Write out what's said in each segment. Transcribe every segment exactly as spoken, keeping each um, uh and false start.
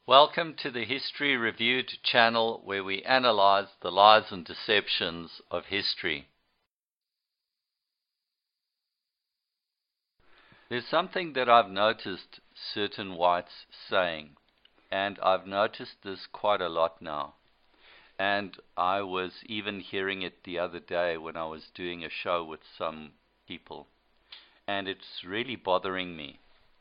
Welcome to the History Reviewed channel, where we analyze the lies and deceptions of history. There's something that I've noticed certain whites saying, and I've noticed this quite a lot now. And I was even hearing it the other day when I was doing a show with some people, and it's really bothering me.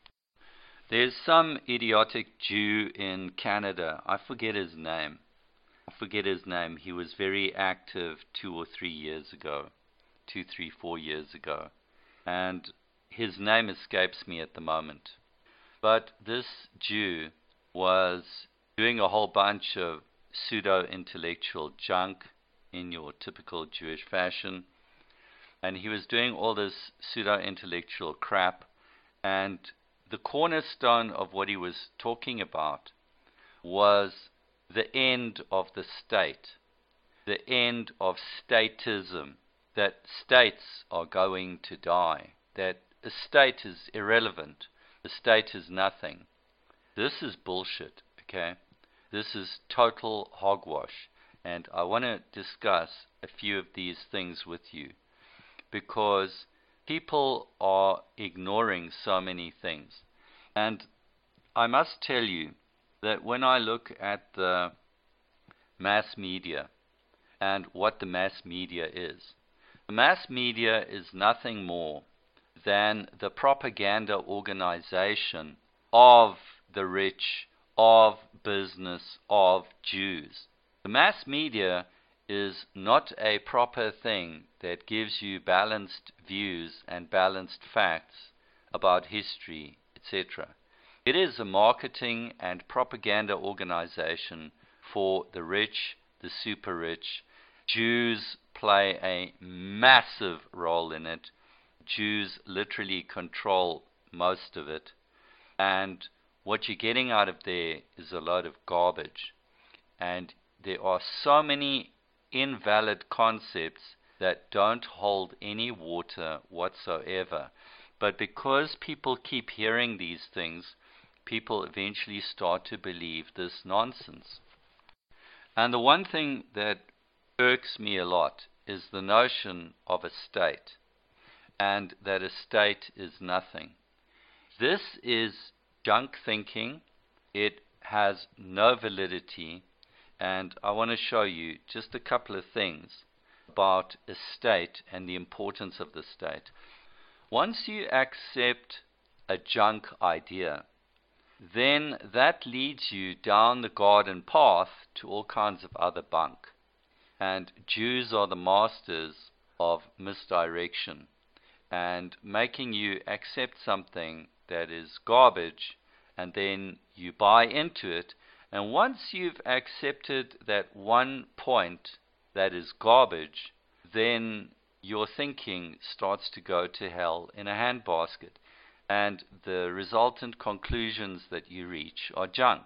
There's some idiotic Jew in Canada. I forget his name. I forget his name. He was very active two or three years ago. Two, three, four years ago. And his name escapes me at the moment. But this Jew was doing a whole bunch of pseudo-intellectual junk in your typical Jewish fashion. And he was doing all this pseudo-intellectual crap. And the cornerstone of what he was talking about was the end of the state, the end of statism, that states are going to die, that a state is irrelevant, the state is nothing. This is bullshit, okay? This is total hogwash, and I want to discuss a few of these things with you, because people are ignoring so many things. And I must tell you that when I look at the mass media and what the mass media is, the mass media is nothing more than the propaganda organization of the rich, of business, of Jews. The mass media is not a proper thing that gives you balanced views and balanced facts about history, et cetera. It is a marketing and propaganda organization for the rich, the super rich. Jews play a massive role in it. Jews literally control most of it. And what you're getting out of there is a load of garbage. And there are so many invalid concepts that don't hold any water whatsoever. But because people keep hearing these things, people eventually start to believe this nonsense. And the one thing that irks me a lot is the notion of a state, and that a state is nothing. This is junk thinking. It has no validity. And I want to show you just a couple of things about a state and the importance of the state. Once you accept a junk idea, then that leads you down the garden path to all kinds of other bunk. And Jews are the masters of misdirection and making you accept something that is garbage, and then you buy into it. And once you've accepted that one point that is garbage, then your thinking starts to go to hell in a handbasket. And the resultant conclusions that you reach are junk.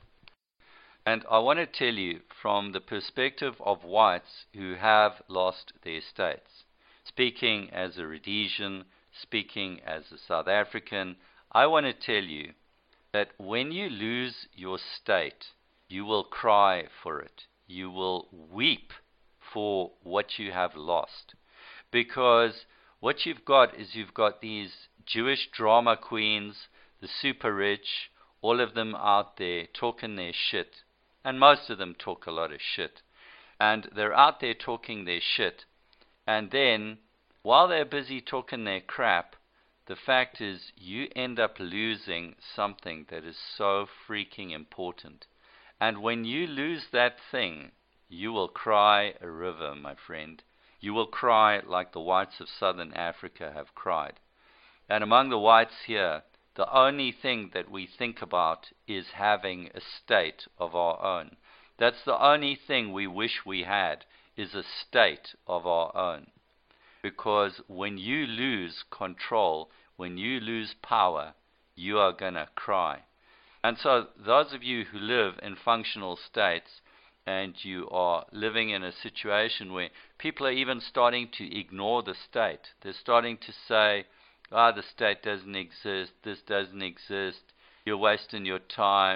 And I want to tell you from the perspective of whites who have lost their states, speaking as a Rhodesian, speaking as a South African, I want to tell you that when you lose your state, you will cry for it. You will weep for what you have lost. Because what you've got is you've got these Jewish drama queens, the super rich, all of them out there talking their shit. And most of them talk a lot of shit. And they're out there talking their shit. And then, while they're busy talking their crap, the fact is, you end up losing something that is so freaking important. And when you lose that thing, you will cry a river, my friend. You will cry like the whites of Southern Africa have cried. And among the whites here, the only thing that we think about is having a state of our own. That's the only thing we wish we had, is a state of our own. Because when you lose control, when you lose power, you are going to cry. And so those of you who live in functional states, and you are living in a situation where people are even starting to ignore the state. They're starting to say, ah, oh, the state doesn't exist, this doesn't exist, you're wasting your time,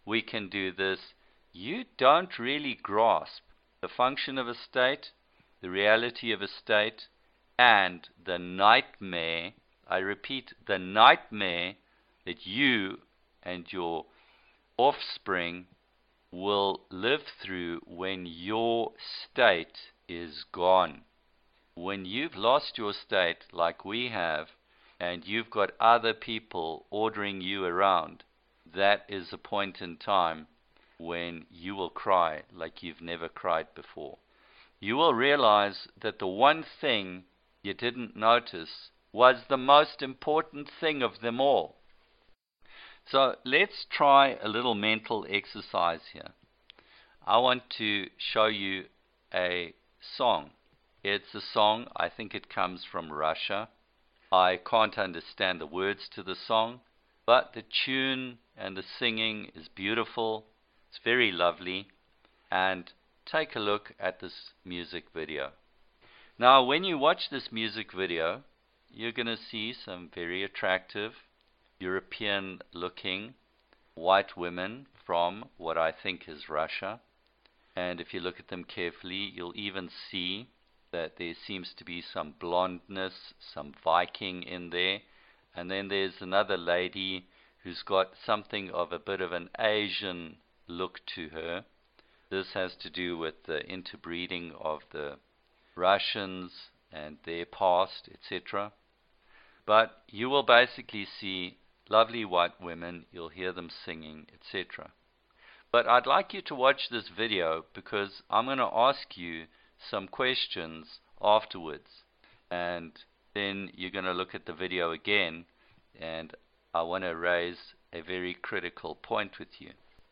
we can do this, you don't really grasp the function of a state, the reality of a state, and the nightmare, I repeat, the nightmare that you and your offspring will live through when your state is gone. When you've lost your state like we have, and you've got other people ordering you around, that is a point in time when you will cry like you've never cried before. You will realize that the one thing you didn't notice was the most important thing of them all. So let's try a little mental exercise here. I want to show you a song. It's a song, I think it comes from Russia. I can't understand the words to the song, but the tune and the singing is beautiful. It's very lovely. And take a look at this music video. Now, when you watch this music video, you're going to see some very attractive, European-looking white women from what I think is Russia. And if you look at them carefully, you'll even see that there seems to be some blondness, some Viking in there. And then there's another lady who's got something of a bit of an Asian look to her. This has to do with the interbreeding of the Russians and their past, et cetera. But you will basically see lovely white women, you'll hear them singing, et cetera. But I'd like you to watch this video because I'm going to ask you some questions afterwards, and then you're going to look at the video again, and I want to raise a very critical point with you.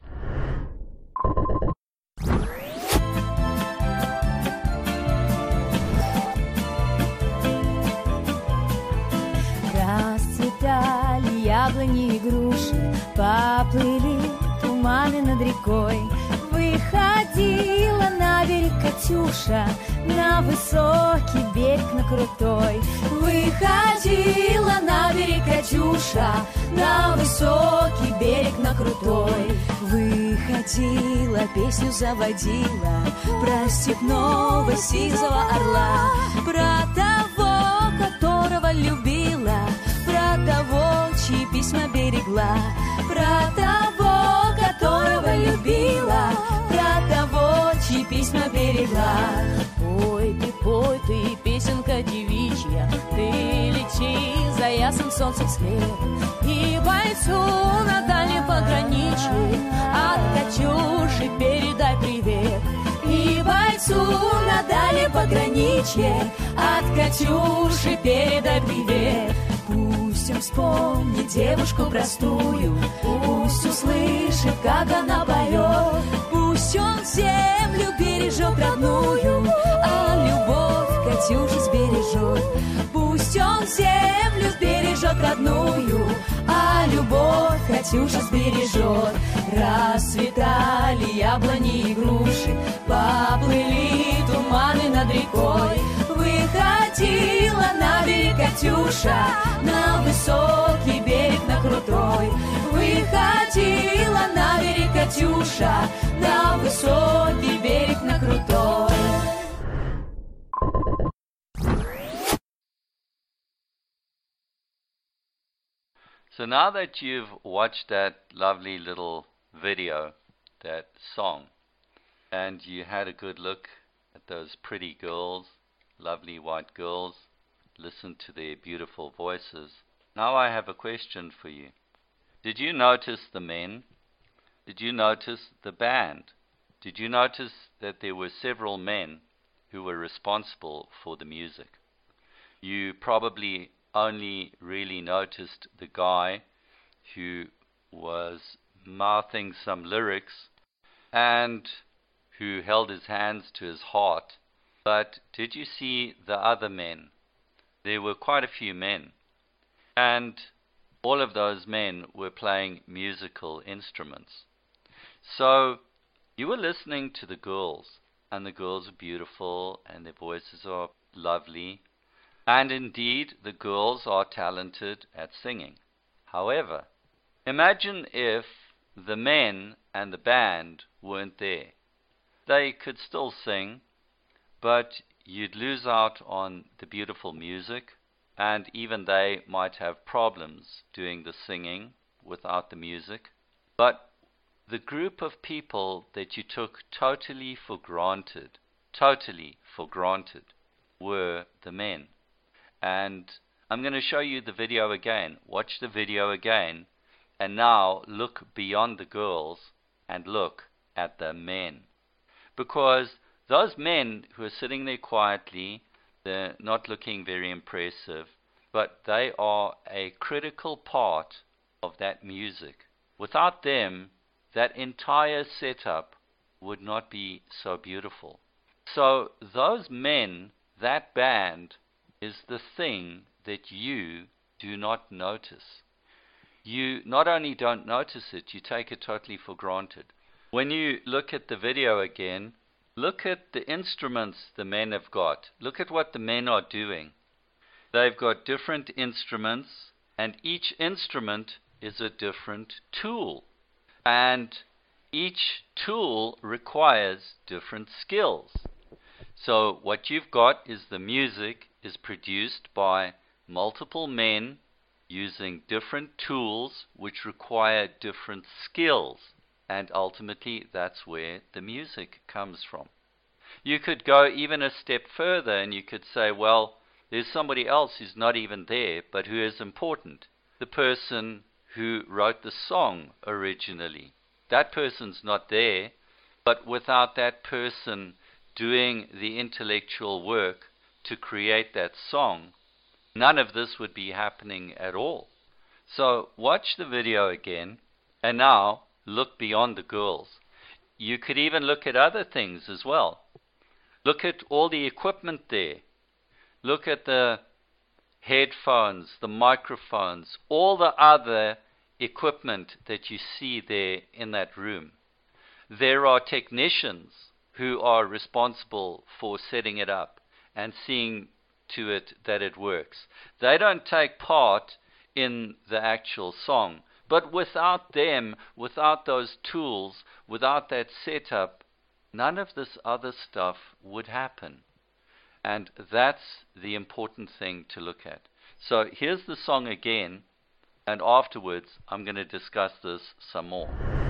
Расцветали яблони и груши, поплыли туманы над рекой. Выходила на берег Катюша, на высокий берег, на крутой. Выходила на берег Катюша, на высокий берег, на крутой. Выходила, песню заводила про степного сизого орла, про того, которого любила, про того, чьи письма берегла, про того, которого любила, про того, чьи письма берегла. Пой ты, пой ты, песенка девичья, ты лети за ясным солнцем вслед, и бойцу на дальнем пограничье от Катюши передай привет. И бойцу на дальнем пограничье от Катюши передай привет. Пусть он вспомнит девушку простую, пусть услышит, как она поет. Пусть он землю бережет родную, а любовь Катюши сбережет. Пусть он землю бережет родную, а любовь Катюша сбережет. Расцветали яблони и груши, поплыли туманы над рекой. Выходила на берег Катюша, на высокий берег, на крутой. Выходила на берег Катюша, на высокий берег, на крутой. So now that you've watched that lovely little video, that song, and you had a good look at those pretty girls, lovely white girls, listened to their beautiful voices, now I have a question for you. Did you notice the men? Did you notice the band? Did you notice that there were several men who were responsible for the music? You probably only really noticed the guy who was mouthing some lyrics and who held his hands to his heart. But did you see the other men? There were quite a few men, and all of those men were playing musical instruments. So you were listening to the girls, and the girls are beautiful and their voices are lovely. And indeed, the girls are talented at singing. However, imagine if the men and the band weren't there. They could still sing, but you'd lose out on the beautiful music, and even they might have problems doing the singing without the music. But the group of people that you took totally for granted, totally for granted, were the men. And I'm going to show you the video again. Watch the video again, and now look beyond the girls and look at the men. Because those men who are sitting there quietly, they're not looking very impressive, but they are a critical part of that music. Without them, that entire setup would not be so beautiful. So those men, that band, is the thing that you do not notice. You not only don't notice it, you take it totally for granted. When you look at the video again, look at the instruments the men have got. Look at what the men are doing. They've got different instruments, and each instrument is a different tool. And each tool requires different skills. So what you've got is the music is produced by multiple men using different tools which require different skills. And ultimately, that's where the music comes from. You could go even a step further and you could say, well, there's somebody else who's not even there, but who is important. The person who wrote the song originally. That person's not there, but without that person doing the intellectual work to create that song, none of this would be happening at all. So watch the video again, and now look beyond the girls. You could even look at other things as well. Look at all the equipment there. Look at the headphones, the microphones, all the other equipment that you see there in that room. There are technicians who are responsible for setting it up and seeing to it that it works. They don't take part in the actual song, but without them, without those tools, without that setup, none of this other stuff would happen. And that's the important thing to look at. So here's the song again, and afterwards I'm going to discuss this some more.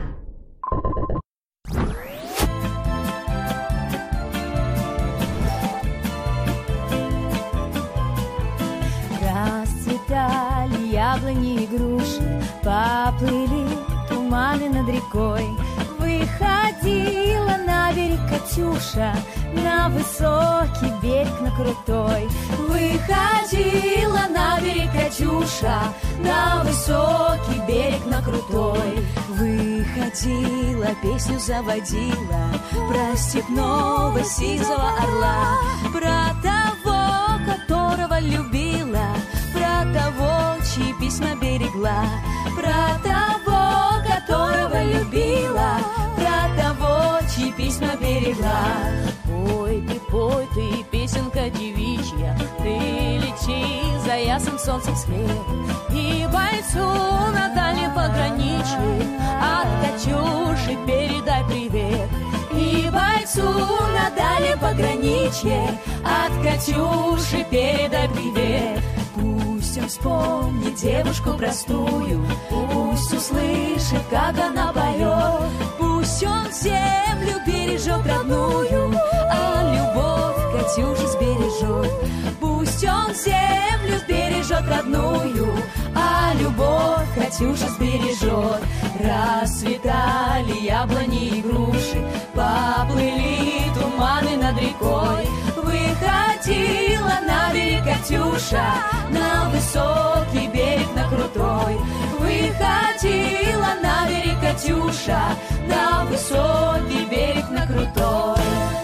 Расцветали яблони и груши, поплыли туманы над рекой. Выходила на берег Катюша, на высокий берег, на крутой. Выходила на берег Катюша, на высокий берег, на крутой. Выходила, песню заводила про степного сизого орла, про того, которого любила, про того, чьи письма берегла, про того, которого любила, про того, чьи письма берегла. Пой ты, пой ты, песенка девичья, ты лети за ясным солнцем вслед, и бойцу на дальнем пограничье от Катюши передай привет. И бойцу на дальнем пограничье от Катюши передай привет. Пусть он вспомнит девушку простую, пусть услышит, как она поет. Пусть он землю бережет родную, а любовь Катюши сбережет. Пусть он землю бережет родную, а любовь Катюша сбережет. Расцветали яблони и груши, поплыли туманы над рекой. Выходила на берег Катюша, на высокий берег, на крутой. Выходила на берег Катюша, на высокий берег, на крутой.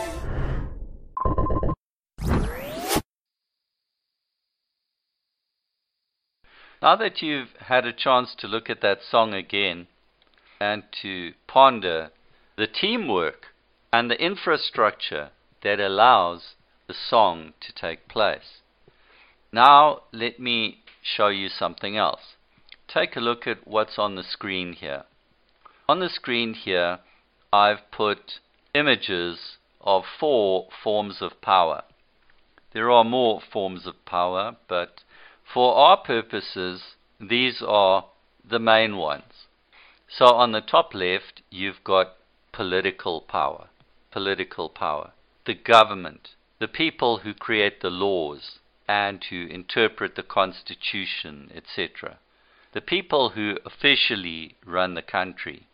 Now that you've had a chance to look at that song again and to ponder the teamwork and the infrastructure that allows the song to take place, now let me show you something else. Take a look at what's on the screen here. On the screen here, I've put images of four forms of power. There are more forms of power, but for our purposes, these are the main ones. So on the top left, you've got political power. Political power. The government. The people who create the laws and who interpret the Constitution, et cetera. The people who officially run the country.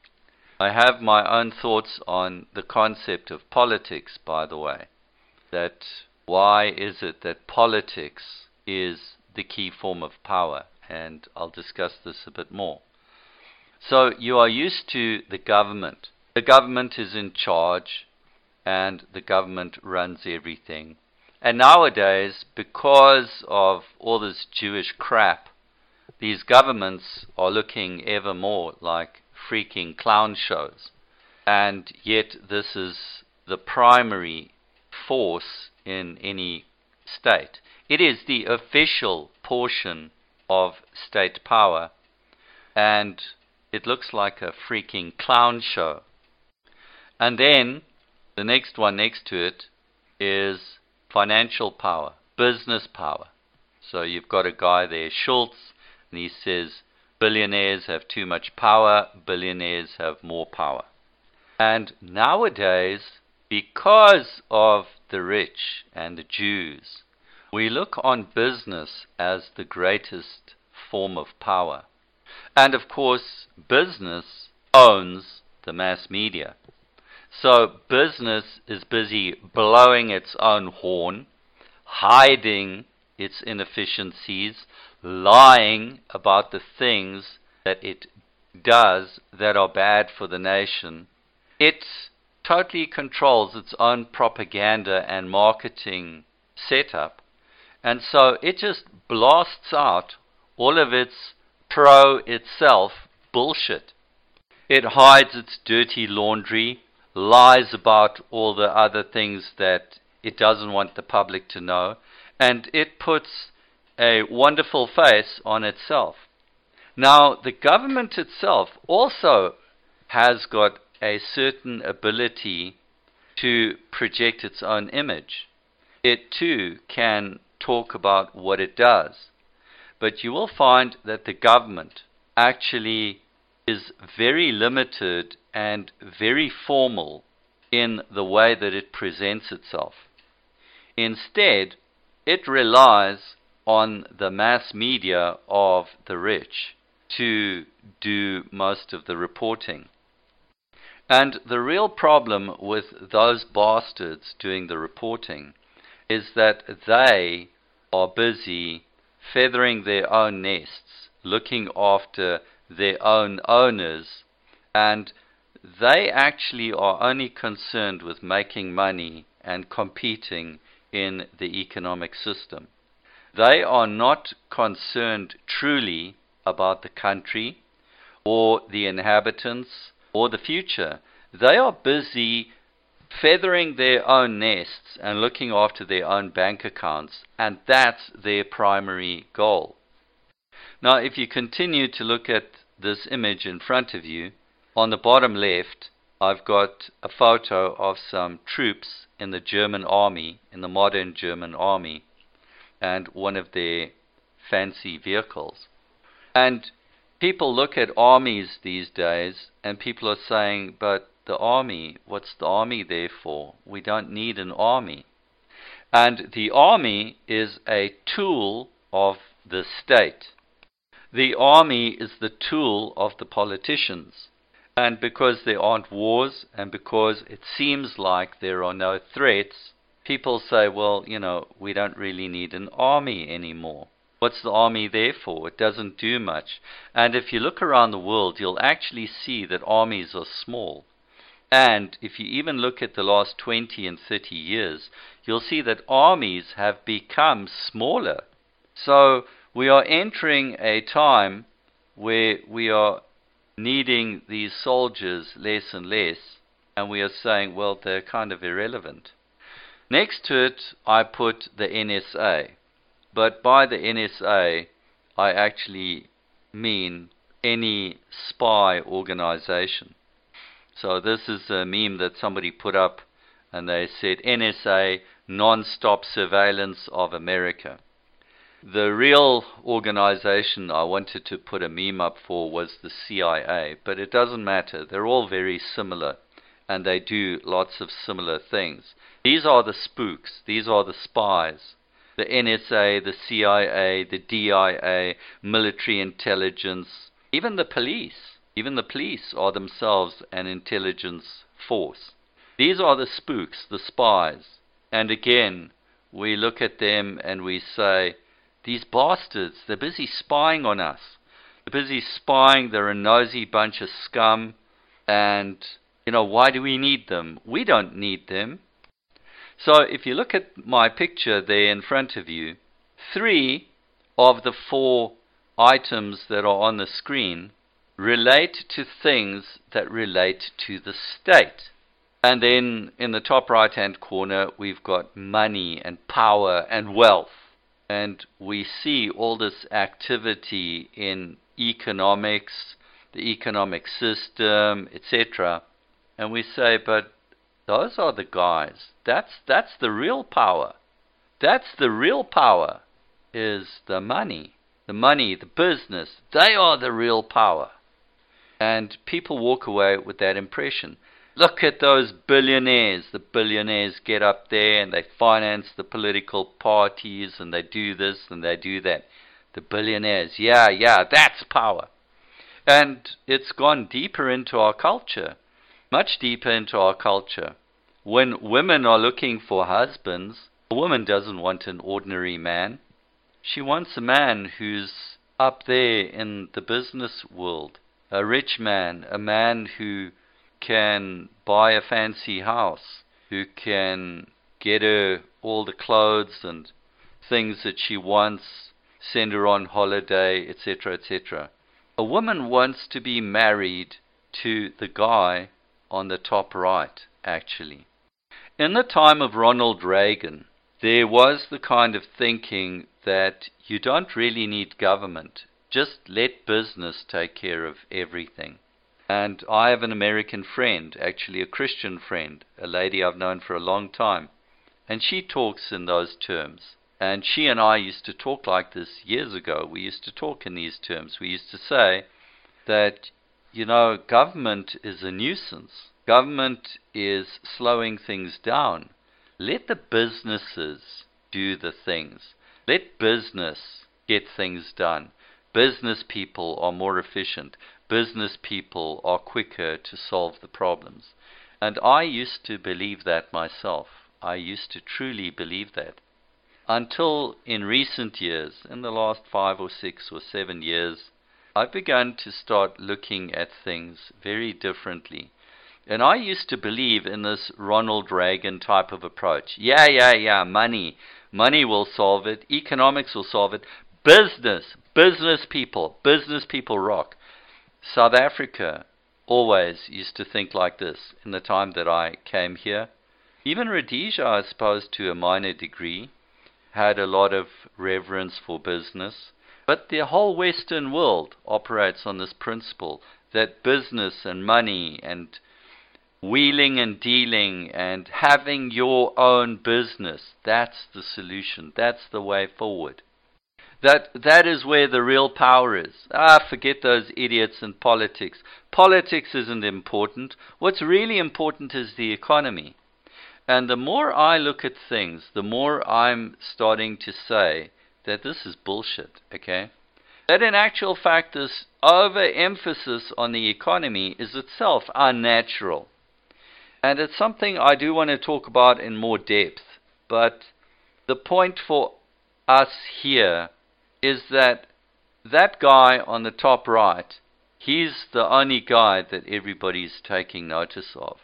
I have my own thoughts on the concept of politics, by the way. That why is it that politics is the key form of power? And I'll discuss this a bit more. So you are used to the government. The government is in charge and the government runs everything. And nowadays, because of all this Jewish crap, these governments are looking ever more like freaking clown shows. And yet this is the primary force in any state. It is the official portion of state power, and it looks like a freaking clown show. And then the next one next to it is financial power, business power. So you've got a guy there, Schultz, and he says billionaires have too much power, billionaires have more power. And nowadays, because of the rich and the Jews, we look on business as the greatest form of power. And of course, business owns the mass media. So business is busy blowing its own horn, hiding its inefficiencies, lying about the things that it does that are bad for the nation. It totally controls its own propaganda and marketing setup. And so it just blasts out all of its pro-itself bullshit. It hides its dirty laundry, lies about all the other things that it doesn't want the public to know, and it puts a wonderful face on itself. Now, the government itself also has got a certain ability to project its own image. It too can talk about what it does. But you will find that the government actually is very limited and very formal in the way that it presents itself. Instead, it relies on the mass media of the rich to do most of the reporting. And the real problem with those bastards doing the reporting is that they are busy feathering their own nests, looking after their own owners, and they actually are only concerned with making money and competing in the economic system. They are not concerned truly about the country or the inhabitants or the future. They are busy feathering their own nests and looking after their own bank accounts, and that's their primary goal. Now, if you continue to look at this image in front of you, on the bottom left, I've got a photo of some troops in the German army, in the modern German army, and one of their fancy vehicles. And people look at armies these days, and people are saying, but the army, what's the army there for? We don't need an army. And the army is a tool of the state. The army is the tool of the politicians. And because there aren't wars, and because it seems like there are no threats, people say, well, you know, we don't really need an army anymore. What's the army there for? It doesn't do much. And if you look around the world, you'll actually see that armies are small. And if you even look at the last twenty and thirty years, you'll see that armies have become smaller. So we are entering a time where we are needing these soldiers less and less, and we are saying, well, they're kind of irrelevant. Next to it, I put the N S A. But by the N S A, I actually mean any spy organization. So this is a meme that somebody put up, and they said N S A, non-stop surveillance of America. The real organization I wanted to put a meme up for was the C I A, but it doesn't matter. They're all very similar, and they do lots of similar things. These are the spooks. These are the spies. The N S A, the C I A, the D I A, military intelligence, even the police. Even the police are themselves an intelligence force. These are the spooks, the spies. And again, we look at them and we say, these bastards, they're busy spying on us. They're busy spying, they're a nosy bunch of scum. And, you know, why do we need them? We don't need them. So if you look at my picture there in front of you, three of the four items that are on the screen relate to things that relate to the state. And then in the top right hand corner we've got money and power and wealth. And we see all this activity in economics, the economic system, et cetera. And we say, but those are the guys. That's that's the real power. That's the real power, is the money. The money, the business. They are the real power. And people walk away with that impression. Look at those billionaires. The billionaires get up there and they finance the political parties and they do this and they do that. The billionaires, yeah, yeah, that's power. And it's gone deeper into our culture, much deeper into our culture. When women are looking for husbands, a woman doesn't want an ordinary man. She wants a man who's up there in the business world, a rich man, a man who can buy a fancy house, who can get her all the clothes and things that she wants, send her on holiday, et cetera, et cetera. A woman wants to be married to the guy on the top right, actually. In the time of Ronald Reagan, there was the kind of thinking that you don't really need government. Just let business take care of everything. And I have an American friend, actually a Christian friend, a lady I've known for a long time. And she talks in those terms. And she and I used to talk like this years ago. We used to talk in these terms. We used to say that, you know, government is a nuisance. Government is slowing things down. Let the businesses do the things. Let business get things done. Business people are more efficient. Business people are quicker to solve the problems. And I used to believe that myself. I used to truly believe that. Until in recent years, in the last five or six or seven years, I've begun to start looking at things very differently. And I used to believe in this Ronald Reagan type of approach. Yeah, yeah, yeah, money. Money will solve it. Economics will solve it. Business. Business people. Business people rock. South Africa always used to think like this in the time that I came here. Even Rhodesia, I suppose, to a minor degree, had a lot of reverence for business. But the whole Western world operates on this principle that business and money and wheeling and dealing and having your own business, that's the solution. That's the way forward. That that is where the real power is. Ah, forget those idiots in politics. Politics isn't important. What's really important is the economy. And the more I look at things, the more I'm starting to say that this is bullshit, okay? That in actual fact this overemphasis on the economy is itself unnatural. And it's something I do want to talk about in more depth. But the point for us here is that that guy on the top right, he's the only guy that everybody's taking notice of.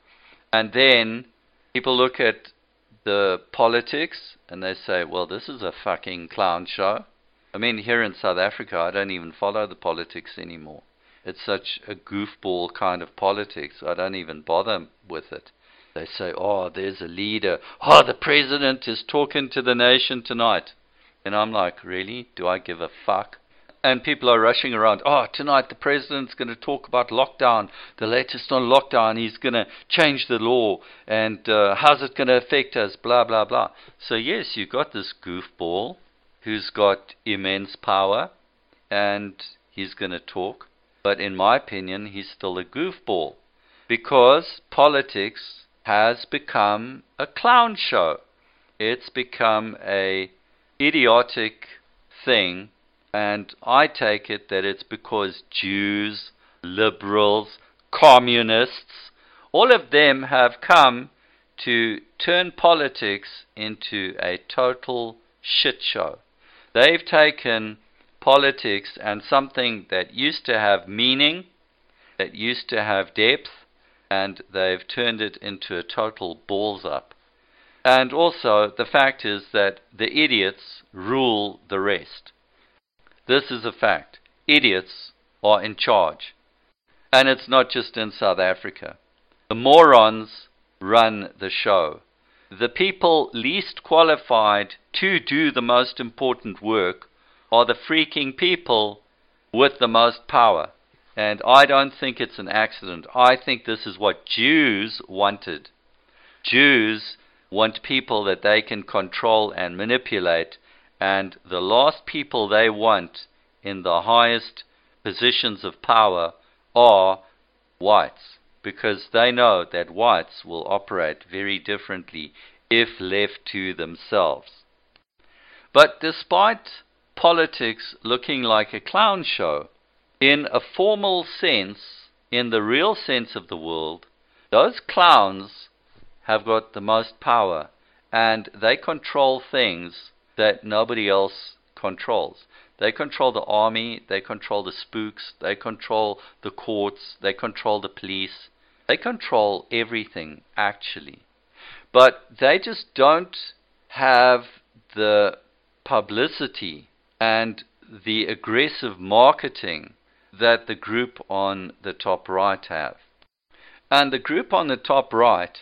And then people look at the politics and they say, well, this is a fucking clown show. I mean, here in South Africa, I don't even follow the politics anymore. It's such a goofball kind of politics, I don't even bother with it. They say, oh, there's a leader. Oh, the president is talking to the nation tonight. And I'm like, really? Do I give a fuck? And people are rushing around. Oh, tonight the president's going to talk about lockdown, the latest on lockdown. He's going to change the law, and uh, how's it going to affect us, blah, blah, blah. So yes, you've got this goofball who's got immense power, and he's going to talk. But in my opinion, he's still a goofball, because politics has become a clown show. It's become a idiotic thing. And I take it that it's because Jews, liberals, communists, all of them have come to turn politics into a total shit show. They've taken politics and something that used to have meaning, that used to have depth, and they've turned it into a total balls up. And also, the fact is that the idiots rule the rest. This is a fact. Idiots are in charge. And it's not just in South Africa. The morons run the show. The people least qualified to do the most important work are the freaking people with the most power. And I don't think it's an accident. I think this is what Jews wanted. Jews want people that they can control and manipulate. And the last people they want in the highest positions of power are whites, because they know that whites will operate very differently if left to themselves. But despite politics looking like a clown show, in a formal sense, in the real sense of the world, those clowns have got the most power, and they control things that nobody else controls. They control the army, they control the spooks, they control the courts, they control the police. They control everything, actually. But they just don't have the publicity and the aggressive marketing that the group on the top right have. And the group on the top right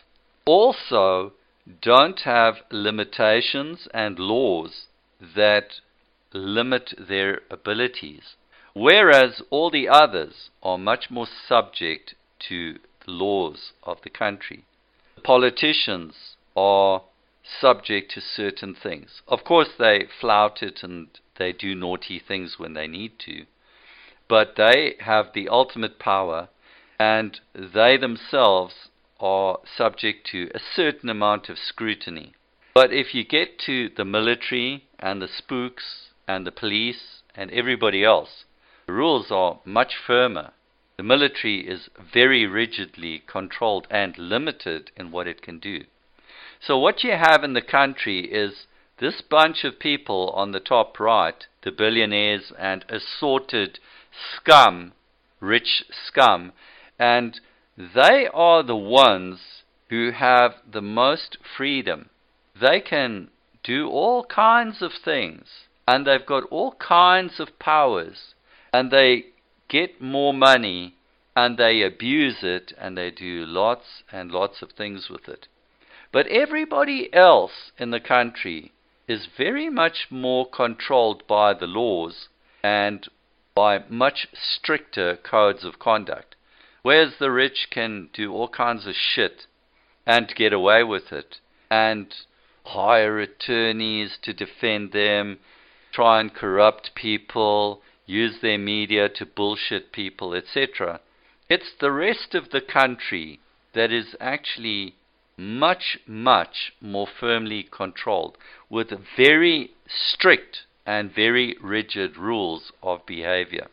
also don't have limitations and laws that limit their abilities, whereas all the others are much more subject to the laws of the country. The politicians are subject to certain things. Of course, they flout it and they do naughty things when they need to, but they have the ultimate power, and they themselves are subject to a certain amount of scrutiny. But if you get to the military and the spooks and the police and everybody else, the rules are much firmer. The military is very rigidly controlled and limited in what it can do. So what you have in the country is this bunch of people on the top right, the billionaires and assorted scum, rich scum, and they are the ones who have the most freedom. They can do all kinds of things, and they've got all kinds of powers, and they get more money, and they abuse it, and they do lots and lots of things with it. But everybody else in the country is very much more controlled by the laws and by much stricter codes of conduct, whereas the rich can do all kinds of shit and get away with it, and hire attorneys to defend them, try and corrupt people, use their media to bullshit people, et cetera. It's the rest of the country that is actually much, much more firmly controlled, with very strict and very rigid rules of behavior.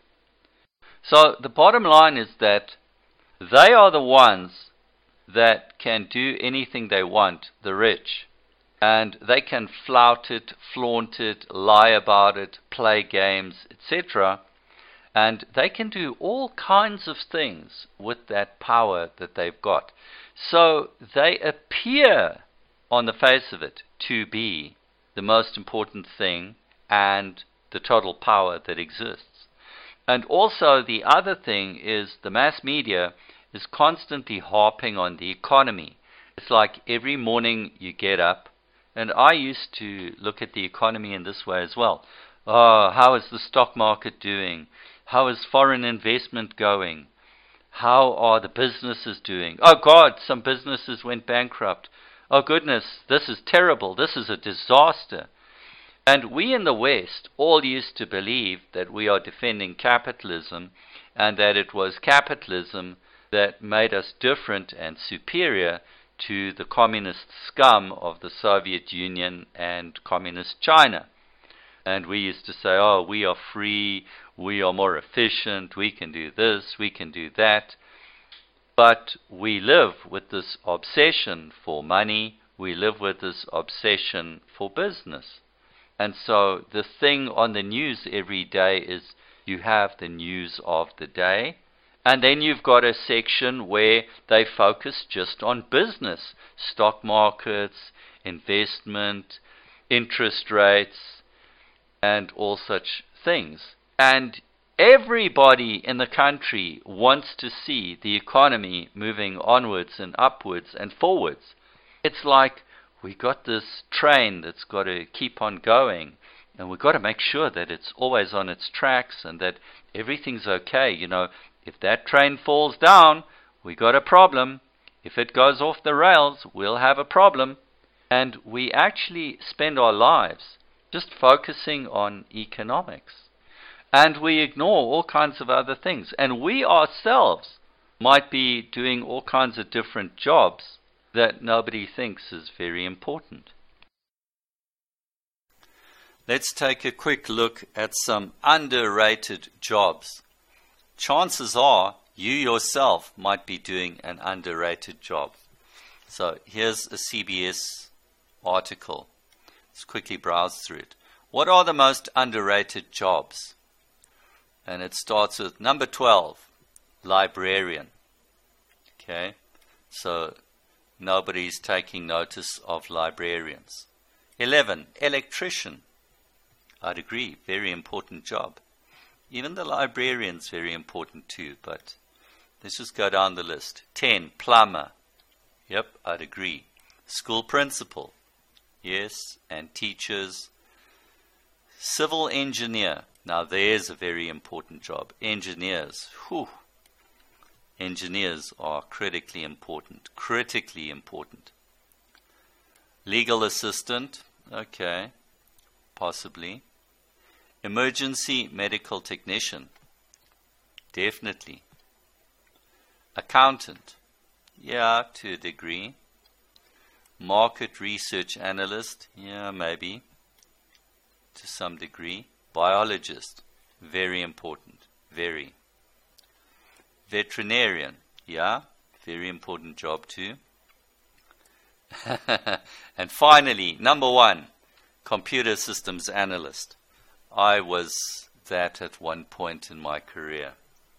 So the bottom line is that they are the ones that can do anything they want, the rich. And they can flout it, flaunt it, lie about it, play games, et cetera. And they can do all kinds of things with that power that they've got. So they appear, on the face of it, to be the most important thing and the total power that exists. And also the other thing is the mass media is constantly harping on the economy. It's like every morning you get up, and I used to look at the economy in this way as well. Oh, how is the stock market doing? How is foreign investment going? How are the businesses doing? Oh God, some businesses went bankrupt. Oh goodness, this is terrible. This is a disaster. And we in the West all used to believe that we are defending capitalism and that it was capitalism that made us different and superior to the communist scum of the Soviet Union and communist China. And we used to say, oh, we are free, we are more efficient, we can do this, we can do that. But we live with this obsession for money, we live with this obsession for business. And so the thing on the news every day is you have the news of the day, and then you've got a section where they focus just on business, stock markets, investment, interest rates, and all such things. And everybody in the country wants to see the economy moving onwards and upwards and forwards. It's like we got this train that's got to keep on going, and we've got to make sure that it's always on its tracks and that everything's okay. You know, if that train falls down, we got a problem. If it goes off the rails, we'll have a problem. And we actually spend our lives just focusing on economics. And we ignore all kinds of other things. And we ourselves might be doing all kinds of different jobs that nobody thinks is very important. Let's take a quick look at some underrated jobs. Chances are you yourself might be doing an underrated job. So here's a C B S article. Let's quickly browse through it. What are the most underrated jobs? And it starts with number twelve, librarian. Okay, so nobody's taking notice of librarians. eleven, electrician. I'd agree, very important job. Even the librarian's very important too, but let's just go down the list. ten, plumber. Yep, I'd agree. School principal. Yes, and teachers. Civil engineer. Now there's a very important job. Engineers. Whew. Engineers are critically important. Critically important. Legal assistant. Okay. Possibly. Emergency medical technician. Definitely. Accountant. Yeah, to a degree. Market research analyst. Yeah, maybe. To some degree. Biologist. Very important. Very. Veterinarian. Yeah, very important job too. And finally, number one, computer systems analyst. I was that at one point in my career.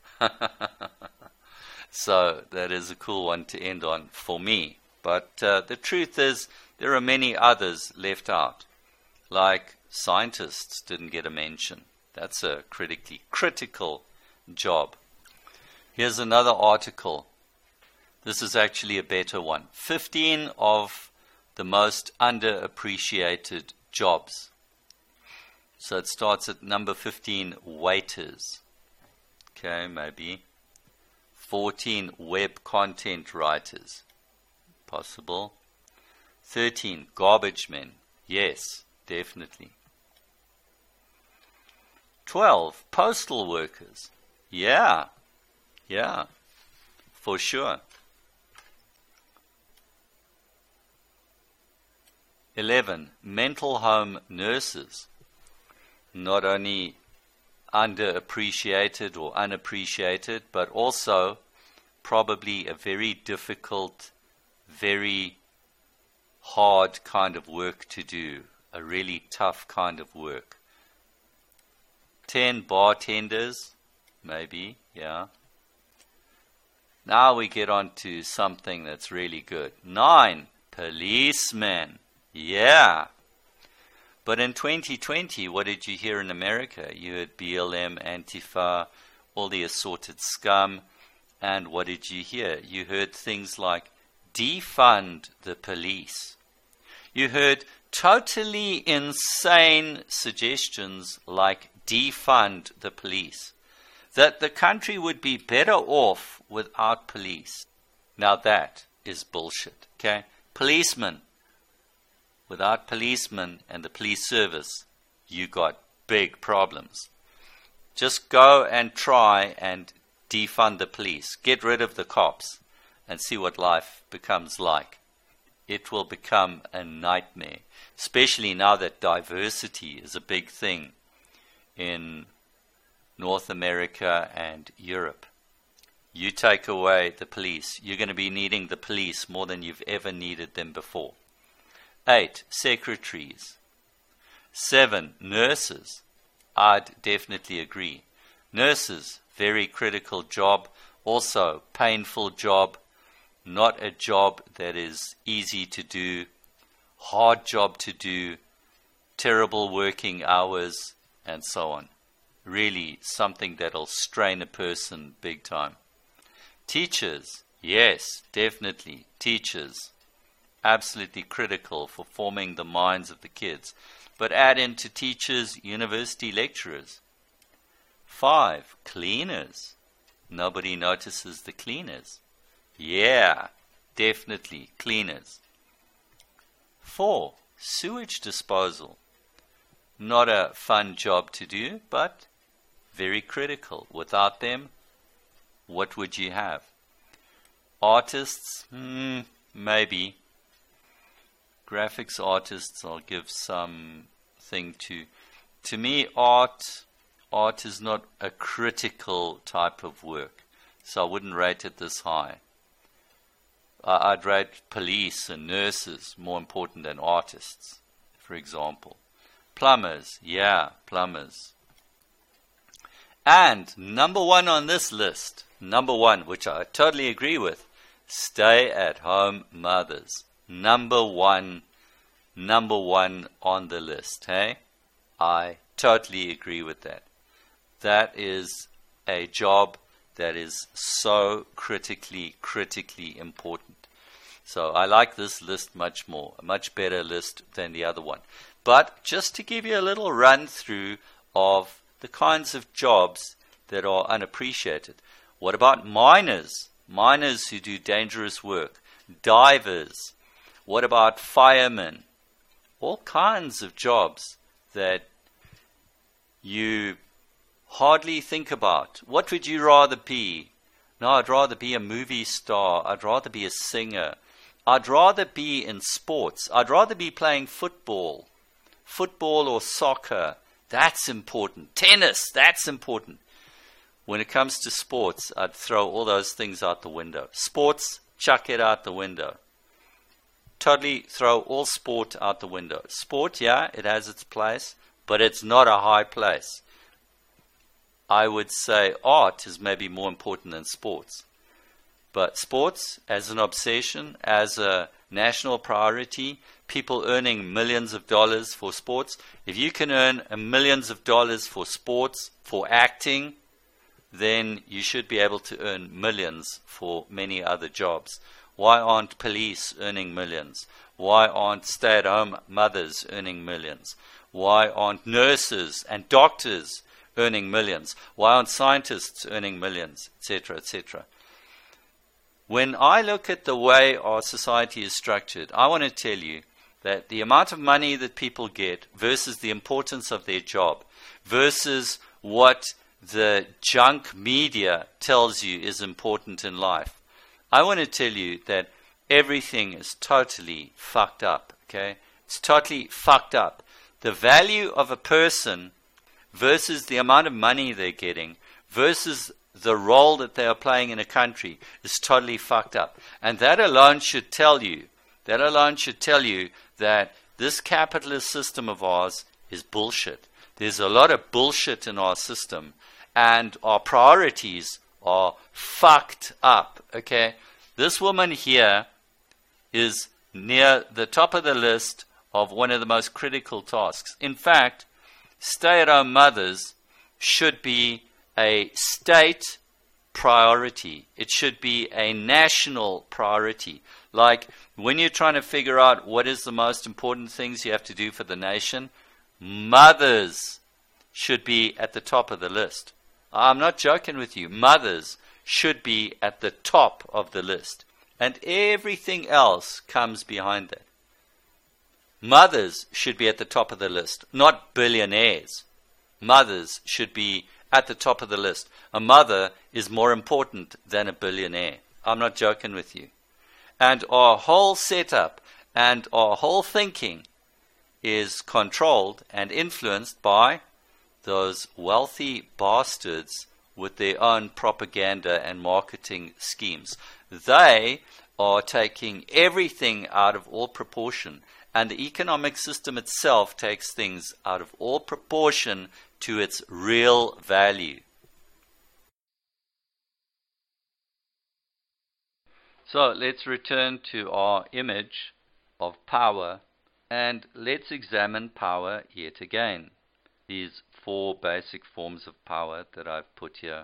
So that is a cool one to end on for me. But uh, the truth is, there are many others left out. Like scientists didn't get a mention. That's a critically critical job. Here's another article. This is actually a better one. fifteen of the most underappreciated jobs. So it starts at number fifteen, waiters. Okay, maybe. fourteen, web content writers. Possible. thirteen, garbage men. Yes, definitely. twelve, postal workers. Yeah, yeah, for sure. eleven, mental home nurses. Not only underappreciated or unappreciated, but also probably a very difficult, very hard kind of work to do, a really tough kind of work. ten, bartenders, maybe, yeah. Now we get on to something that's really good. nine, policemen, yeah. But in twenty twenty, what did you hear in America? You heard B L M, Antifa, all the assorted scum. And what did you hear? You heard things like defund the police. You heard totally insane suggestions like defund the police, that the country would be better off without police. Now that is bullshit, okay? Policemen. Without policemen and the police service, you got big problems. Just go and try and defund the police. Get rid of the cops and see what life becomes like. It will become a nightmare, especially now that diversity is a big thing in North America and Europe. You take away the police, you're going to be needing the police more than you've ever needed them before. Eight, secretaries. Seven, nurses. I'd definitely agree. Nurses, very critical job, also painful job, not a job that is easy to do, hard job to do, terrible working hours, and so on. Really something that'll strain a person big time. Teachers, yes, definitely, teachers. Absolutely critical for forming the minds of the kids. But add into teachers, university lecturers. Five, cleaners. Nobody notices the cleaners. Yeah, definitely cleaners. Four, sewage disposal. Not a fun job to do, but very critical. Without them, what would you have? Artists, hmm, maybe. Graphics artists, I'll give something to. To me, art, art is not a critical type of work, so I wouldn't rate it this high. I'd rate police and nurses more important than artists, for example. Plumbers, yeah, plumbers. And number one on this list, number one, which I totally agree with, stay-at-home mothers. Number one, number one on the list, hey? I totally agree with that. That is a job that is so critically, critically important. So I like this list much more, a much better list than the other one. But just to give you a little run through of the kinds of jobs that are unappreciated. What about miners? Miners who do dangerous work. Divers. What about firemen? All kinds of jobs that you hardly think about. What would you rather be? No, I'd rather be a movie star. I'd rather be a singer. I'd rather be in sports. I'd rather be playing football. Football or soccer. That's important. Tennis, that's important. When it comes to sports, I'd throw all those things out the window. Sports, chuck it out the window. Totally throw all sport out the window. Sport, yeah, it has its place, but it's not a high place. I would say art is maybe more important than sports. But sports, as an obsession, as a national priority, people earning millions of dollars for sports. If you can earn millions of dollars for sports, for acting, then you should be able to earn millions for many other jobs. Why aren't police earning millions? Why aren't stay-at-home mothers earning millions? Why aren't nurses and doctors earning millions? Why aren't scientists earning millions, et cetera, et cetera? When I look at the way our society is structured, I want to tell you that the amount of money that people get versus the importance of their job versus what the junk media tells you is important in life, I want to tell you that everything is totally fucked up, okay? It's totally fucked up. The value of a person versus the amount of money they're getting versus the role that they are playing in a country is totally fucked up. And that alone should tell you, that alone should tell you that this capitalist system of ours is bullshit. There's a lot of bullshit in our system, and our priorities are fucked up, okay? This woman here is near the top of the list of one of the most critical tasks. In fact, stay-at-home mothers should be a state priority. It should be a national priority. Like when you're trying to figure out what is the most important things you have to do for the nation, mothers should be at the top of the list. I'm not joking with you. Mothers should be at the top of the list. And everything else comes behind that. Mothers should be at the top of the list, not billionaires. Mothers should be at the top of the list. A mother is more important than a billionaire. I'm not joking with you. And our whole setup and our whole thinking is controlled and influenced by those wealthy bastards with their own propaganda and marketing schemes. They are taking everything out of all proportion, and the economic system itself takes things out of all proportion to its real value. So let's return to our image of power, and let's examine power yet again. These four basic forms of power that I've put here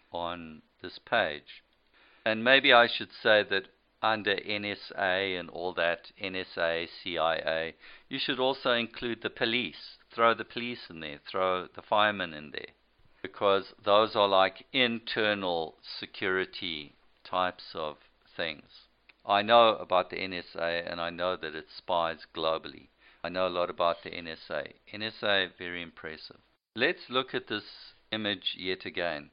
on this page. And maybe I should say that under N S A and all that, N S A, C I A, you should also include the police. Throw the police in there, throw the firemen in there, because those are like internal security types of things. I know about the N S A, and I know that it spies globally. I know a lot about the N S A. N S A, very impressive. Let's look at this image yet again.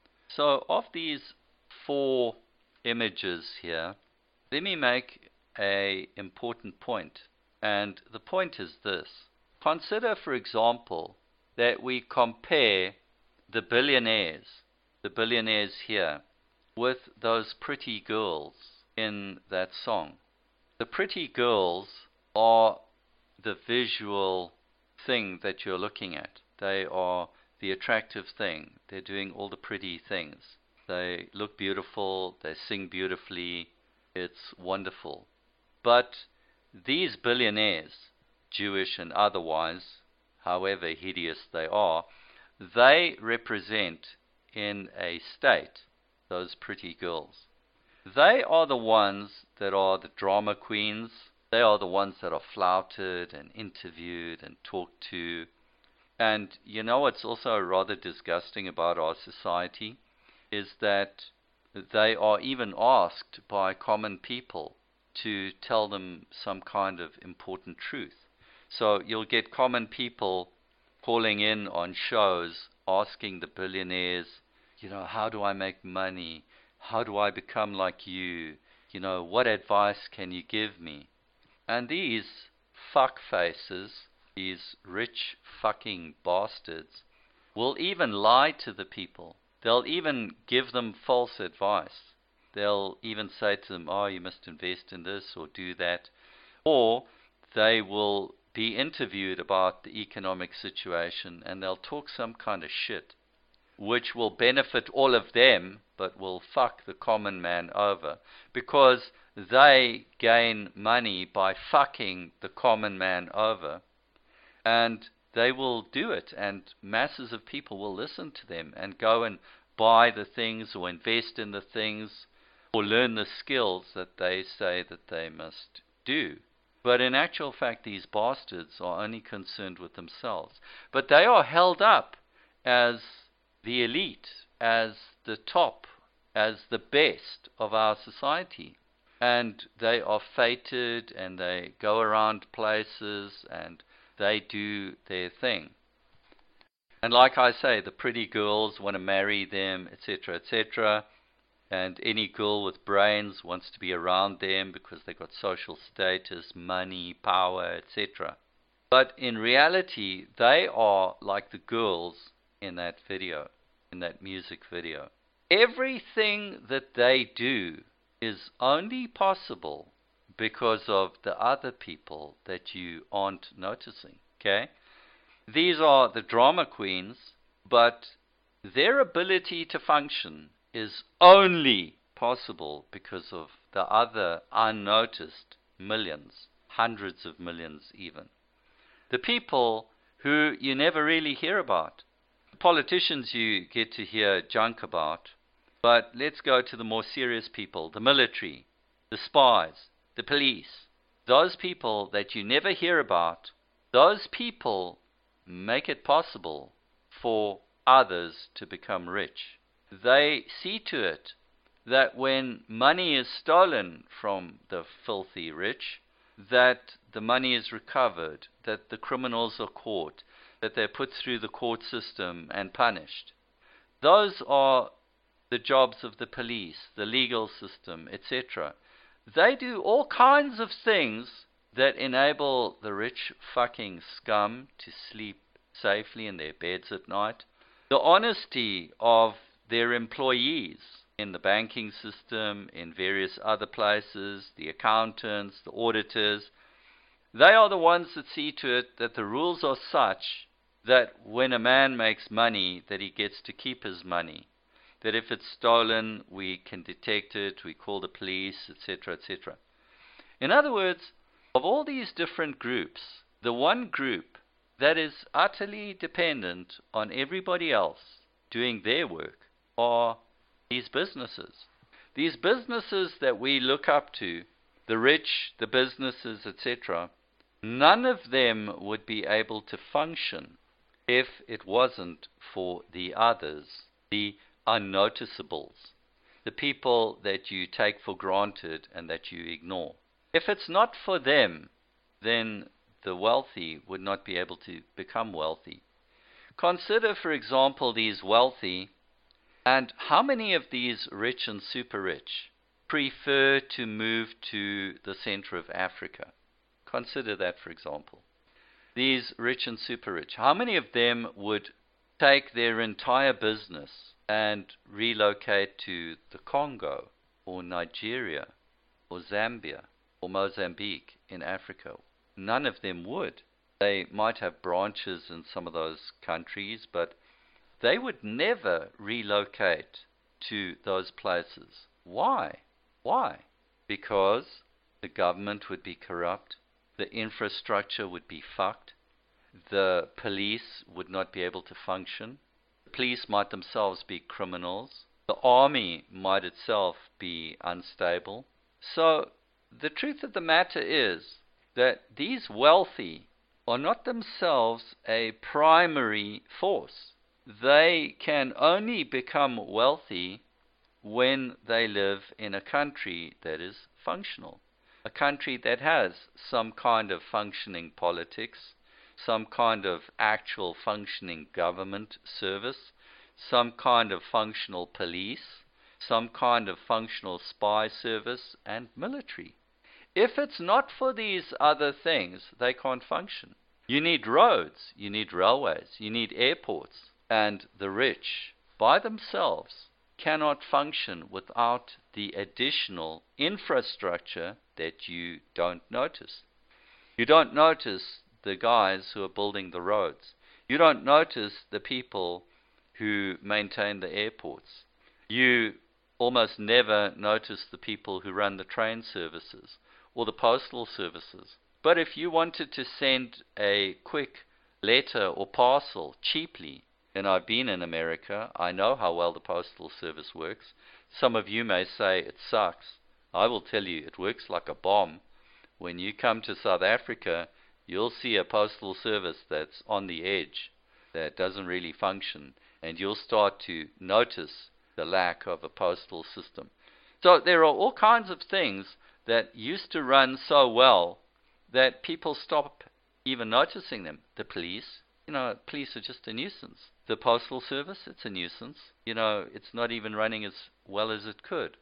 So of these four images here, let me make an important point. And the point is this. Consider, for example, that we compare the billionaires, the billionaires here, with those pretty girls in that song. The pretty girls are the visual thing that you're looking at. They are the attractive thing. They're doing all the pretty things. They look beautiful. They sing beautifully. It's wonderful. But these billionaires, Jewish and otherwise, however hideous they are, they represent in a state those pretty girls. They are the ones that are the drama queens. They are the ones that are flouted and interviewed and talked to. And you know what's also rather disgusting about our society is that they are even asked by common people to tell them some kind of important truth. So you'll get common people calling in on shows asking the billionaires, you know, how do I make money? How do I become like you? You know, what advice can you give me? And these fuck faces, these rich fucking bastards, will even lie to the people. They'll even give them false advice. They'll even say to them, oh, you must invest in this or do that. Or they will be interviewed about the economic situation and they'll talk some kind of shit which will benefit all of them but will fuck the common man over, because they gain money by fucking the common man over, and they will do it, and masses of people will listen to them and go and buy the things or invest in the things or learn the skills that they say that they must do. But in actual fact, these bastards are only concerned with themselves. But they are held up as the elite, as the top, as the best of our society. And they are feted and they go around places and they do their thing. And like I say, the pretty girls want to marry them, et cetera, et cetera. And any girl with brains wants to be around them because they got social status, money, power, et cetera. But in reality, they are like the girls in that video, in that music video. Everything that they do is only possible because of the other people that you aren't noticing, okay? These are the drama queens, but their ability to function is only possible because of the other unnoticed millions, hundreds of millions even. The people who you never really hear about. The politicians you get to hear junk about, But let's go to the more serious people, the military, the spies, the police. Those people that you never hear about, those people make it possible for others to become rich. They see to it that when money is stolen from the filthy rich, that the money is recovered, that the criminals are caught, that they're put through the court system and punished. Those are the jobs of the police, the legal system, et cetera. They do all kinds of things that enable the rich fucking scum to sleep safely in their beds at night. The honesty of their employees in the banking system, in various other places, the accountants, the auditors, they are the ones that see to it that the rules are such that when a man makes money, that he gets to keep his money. That if it's stolen, we can detect it, we call the police, et cetera, et cetera. In other words, of all these different groups, the one group that is utterly dependent on everybody else doing their work are these businesses. These businesses that we look up to, the rich, the businesses, et cetera, none of them would be able to function if it wasn't for the others, the unnoticeables, the people that you take for granted and that you ignore. If it's not for them, then the wealthy would not be able to become wealthy. Consider, for example, these wealthy, and how many of these rich and super rich prefer to move to the center of Africa? Consider that, for example. These rich and super rich, how many of them would take their entire business and relocate to the Congo or Nigeria or Zambia or Mozambique in Africa? None of them would. They might have branches in some of those countries, but they would never relocate to those places. Why? Why? Because the government would be corrupt, the infrastructure would be fucked, the police would not be able to function, the police might themselves be criminals, the army might itself be unstable. So the truth of the matter is that these wealthy are not themselves a primary force. They can only become wealthy when they live in a country that is functional, a country that has some kind of functioning politics, some kind of actual functioning government service, some kind of functional police, some kind of functional spy service and military. If it's not for these other things, they can't function. You need roads, you need railways, you need airports, and the rich by themselves cannot function without the additional infrastructure that you don't notice. You don't notice the guys who are building the roads. You don't notice the people who maintain the airports. You almost never notice the people who run the train services or the postal services. But if you wanted to send a quick letter or parcel cheaply, and I've been in America, I know how well the postal service works. Some of you may say it sucks. I will tell you it works like a bomb. When you come to South Africa, you'll see a postal service that's on the edge, that doesn't really function, and you'll start to notice the lack of a postal system. So there are all kinds of things that used to run so well that people stop even noticing them. The police, you know, police are just a nuisance. The postal service, it's a nuisance. You know, it's not even running as well as it could.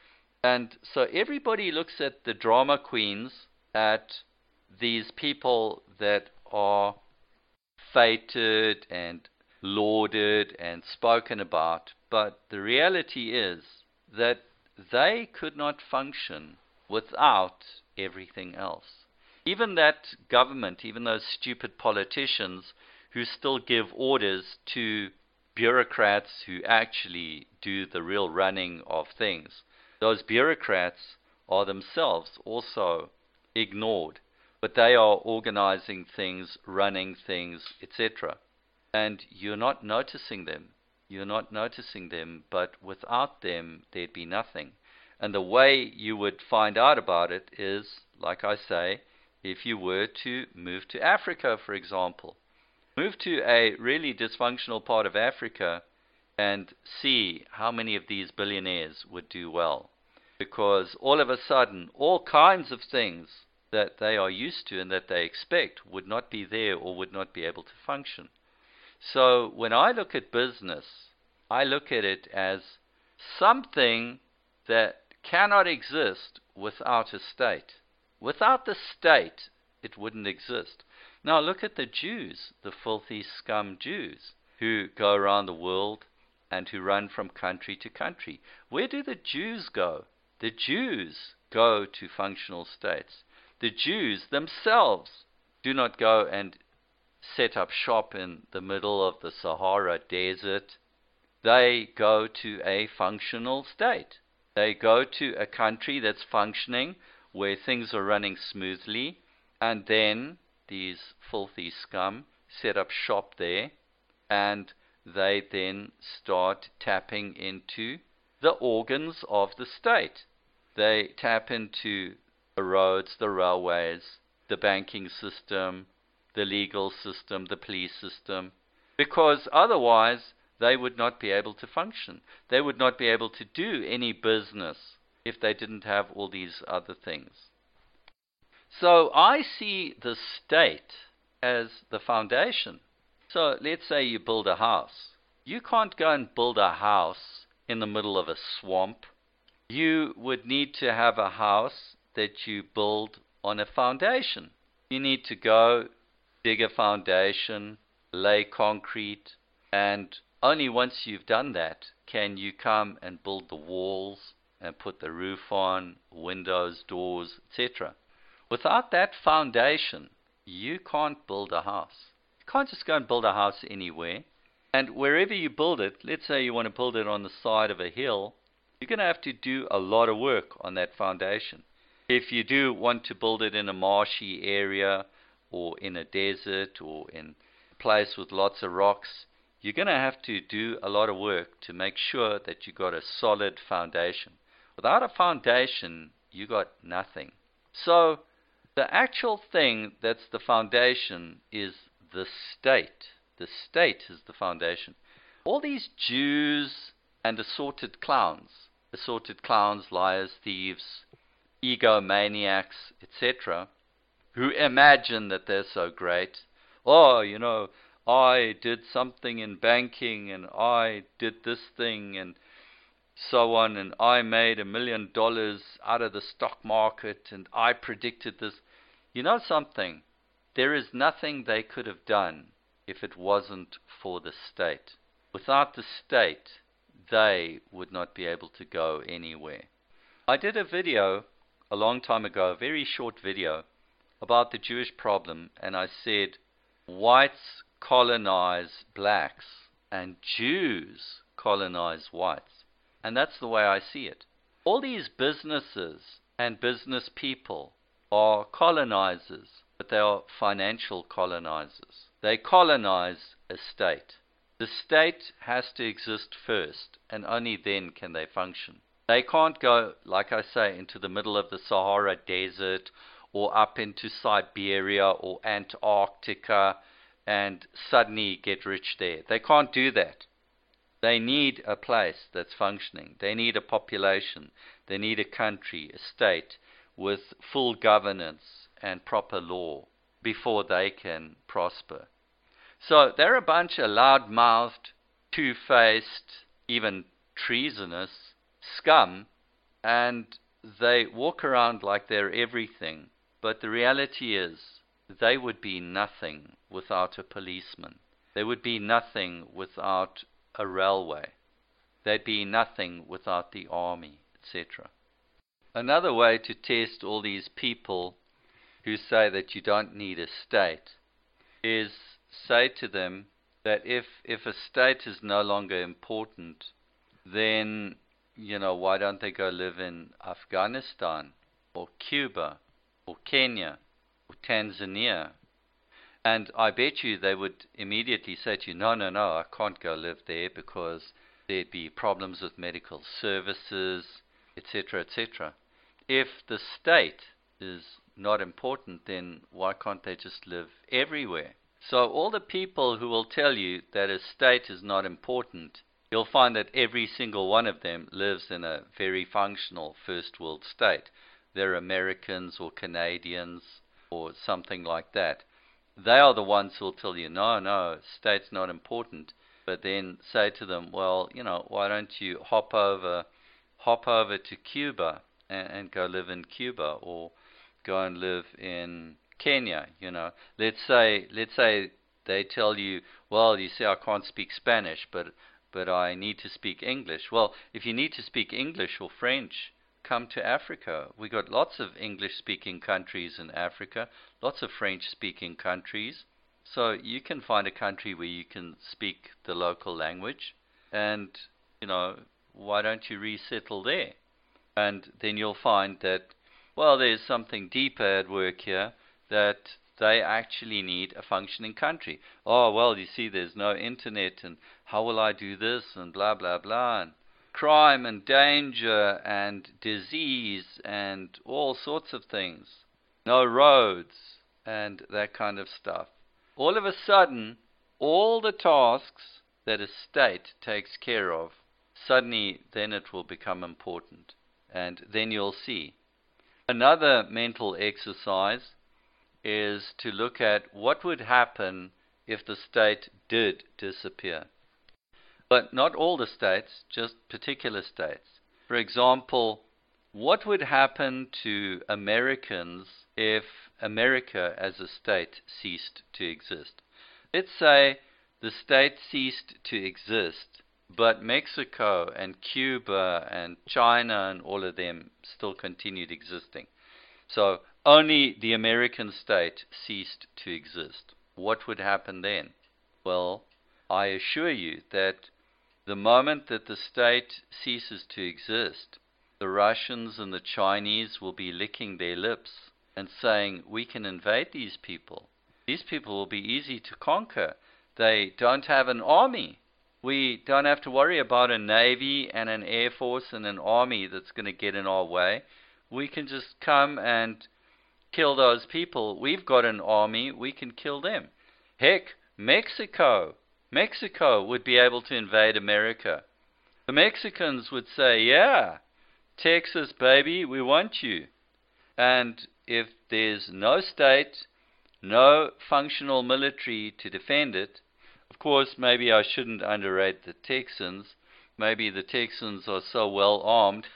And so everybody looks at the drama queens, at these people that are feted and lauded and spoken about, but the reality is that they could not function without everything else. Even that government, even those stupid politicians who still give orders to bureaucrats who actually do the real running of things, those bureaucrats are themselves also ignored, but they are organizing things, running things, et cetera. And you're not noticing them You're not noticing them, but without them, there'd be nothing. And the way you would find out about it is, like I say, if you were to move to Africa, for example. Move to a really dysfunctional part of Africa and see how many of these billionaires would do well. Because all of a sudden, all kinds of things that they are used to and that they expect would not be there or would not be able to function. So when I look at business, I look at it as something that cannot exist without a state. Without the state, it wouldn't exist. Now look at the Jews, the filthy scum Jews, who go around the world and who run from country to country. Where do the Jews go? The Jews go to functional states. The Jews themselves do not go and set up shop in the middle of the Sahara Desert. They go to a functional state. They go to a country that's functioning, where things are running smoothly, and then these filthy scum set up shop there, and they then start tapping into the organs of the state. They tap into the roads, the railways, the banking system, the legal system, the police system, because otherwise they would not be able to function. They would not be able to do any business if they didn't have all these other things. So I see the state as the foundation. So let's say you build a house. You can't go and build a house in the middle of a swamp. You would need to have a house that you build on a foundation. You need to go dig a foundation, lay concrete, and only once you've done that can you come and build the walls and put the roof on, windows, doors, et cetera. Without that foundation, you can't build a house. You can't just go and build a house anywhere. And wherever you build it, let's say you want to build it on the side of a hill, you're going to have to do a lot of work on that foundation. If you do want to build it in a marshy area or in a desert or in a place with lots of rocks, you're going to have to do a lot of work to make sure that you got a solid foundation. Without a foundation, you got nothing. So the actual thing that's the foundation is the state. The state is the foundation. All these Jews and assorted clowns, assorted clowns, liars, thieves, egomaniacs, et cetera, who imagine that they're so great. Oh, you know, I did something in banking and I did this thing and so on, and I made a million dollars out of the stock market and I predicted this. You know something? There is nothing they could have done if it wasn't for the state. Without the state, they would not be able to go anywhere. I did a video a long time ago, a very short video, about the Jewish problem, and I said, whites colonize blacks and Jews colonize whites. And that's the way I see it. All these businesses and business people are colonizers, but they are financial colonizers. They colonize a state. The state has to exist first, and only then can they function. They can't go, like I say, into the middle of the Sahara Desert or up into Siberia or Antarctica and suddenly get rich there. They can't do that. They need a place that's functioning. They need a population. They need a country, a state with full governance and proper law before they can prosper. So they're a bunch of loud-mouthed, two-faced, even treasonous scum, and they walk around like they're everything. But the reality is they would be nothing without a policeman. They would be nothing without a railway. They'd be nothing without the army, et cetera. Another way to test all these people who say that you don't need a state is say to them that if if a state is no longer important, then, you know, why don't they go live in Afghanistan or Cuba or Kenya or Tanzania? And I bet you they would immediately say to you, no, no, no, I can't go live there because there'd be problems with medical services, et cetera, et cetera. If the state is not important, then why can't they just live everywhere? So all the people who will tell you that a state is not important, you'll find that every single one of them lives in a very functional first world state. They're Americans or Canadians or something like that. They are the ones who will tell you, no, no, state's not important. But then say to them, well, you know, why don't you hop over, hop over to Cuba and, and go live in Cuba, or go and live in Kenya, you know. Let's say, let's say they tell you, well, you see, I can't speak Spanish, but but I need to speak English. Well, if you need to speak English or French, come to Africa. We got lots of English-speaking countries in Africa, lots of French-speaking countries. So you can find a country where you can speak the local language, and, you know, why don't you resettle there? And then you'll find that, well, there's something deeper at work here, that they actually need a functioning country. Oh, well, you see, there's no internet, and how will I do this, and blah, blah, blah, and crime and danger and disease and all sorts of things. No roads and that kind of stuff. All of a sudden, all the tasks that a state takes care of, suddenly then it will become important. And then you'll see. Another mental exercise is to look at what would happen if the state did disappear. But not all the states, just particular states. For example, what would happen to Americans if America as a state ceased to exist? Let's say the state ceased to exist, but Mexico and Cuba and China and all of them still continued existing. So only the American state ceased to exist. What would happen then? Well, I assure you that the moment that the state ceases to exist, the Russians and the Chinese will be licking their lips and saying, we can invade these people. These people will be easy to conquer. They don't have an army. We don't have to worry about a navy and an air force and an army that's going to get in our way. We can just come and kill those people. We've got an army. We can kill them. Heck, Mexico. Mexico would be able to invade America. The Mexicans would say, yeah, Texas, baby, we want you. And if there's no state, no functional military to defend it, of course, maybe I shouldn't underrate the Texans. Maybe the Texans are so well armed.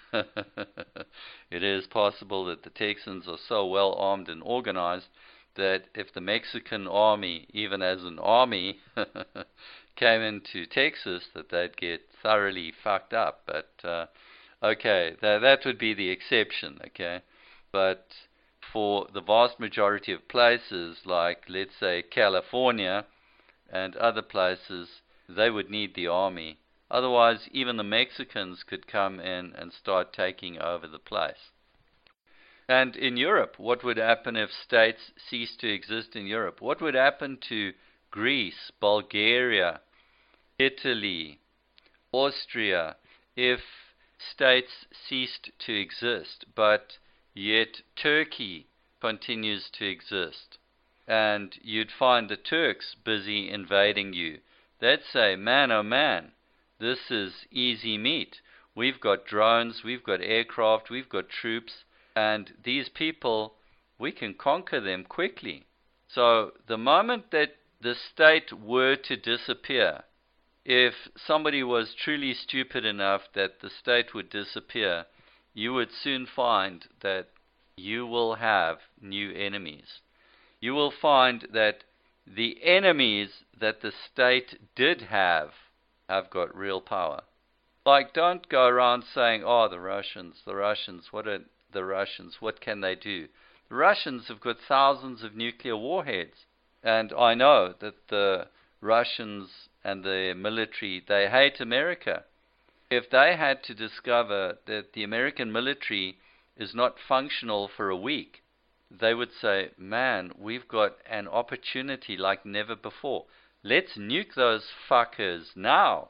It is possible that the Texans are so well armed and organized that if the Mexican army, even as an army, came into Texas, that they'd get thoroughly fucked up. But, uh, okay, that, that would be the exception, okay? But for the vast majority of places, like, let's say, California and other places, they would need the army. Otherwise, even the Mexicans could come in and start taking over the place. And in Europe, what would happen if states ceased to exist in Europe? What would happen to Greece, Bulgaria, Italy, Austria, if states ceased to exist, but yet Turkey continues to exist? And you'd find the Turks busy invading you. They'd say, man, oh man, this is easy meat. We've got drones, we've got aircraft, we've got troops, and these people, we can conquer them quickly. So the moment that the state were to disappear, if somebody was truly stupid enough that the state would disappear, you would soon find that you will have new enemies. You will find that the enemies that the state did have have got real power. Like, don't go around saying, oh, the Russians, the Russians, what are the Russians, what can they do? The Russians have got thousands of nuclear warheads. And I know that the Russians and the military, they hate America. If they had to discover that the American military is not functional for a week, they would say, man, we've got an opportunity like never before. Let's nuke those fuckers now.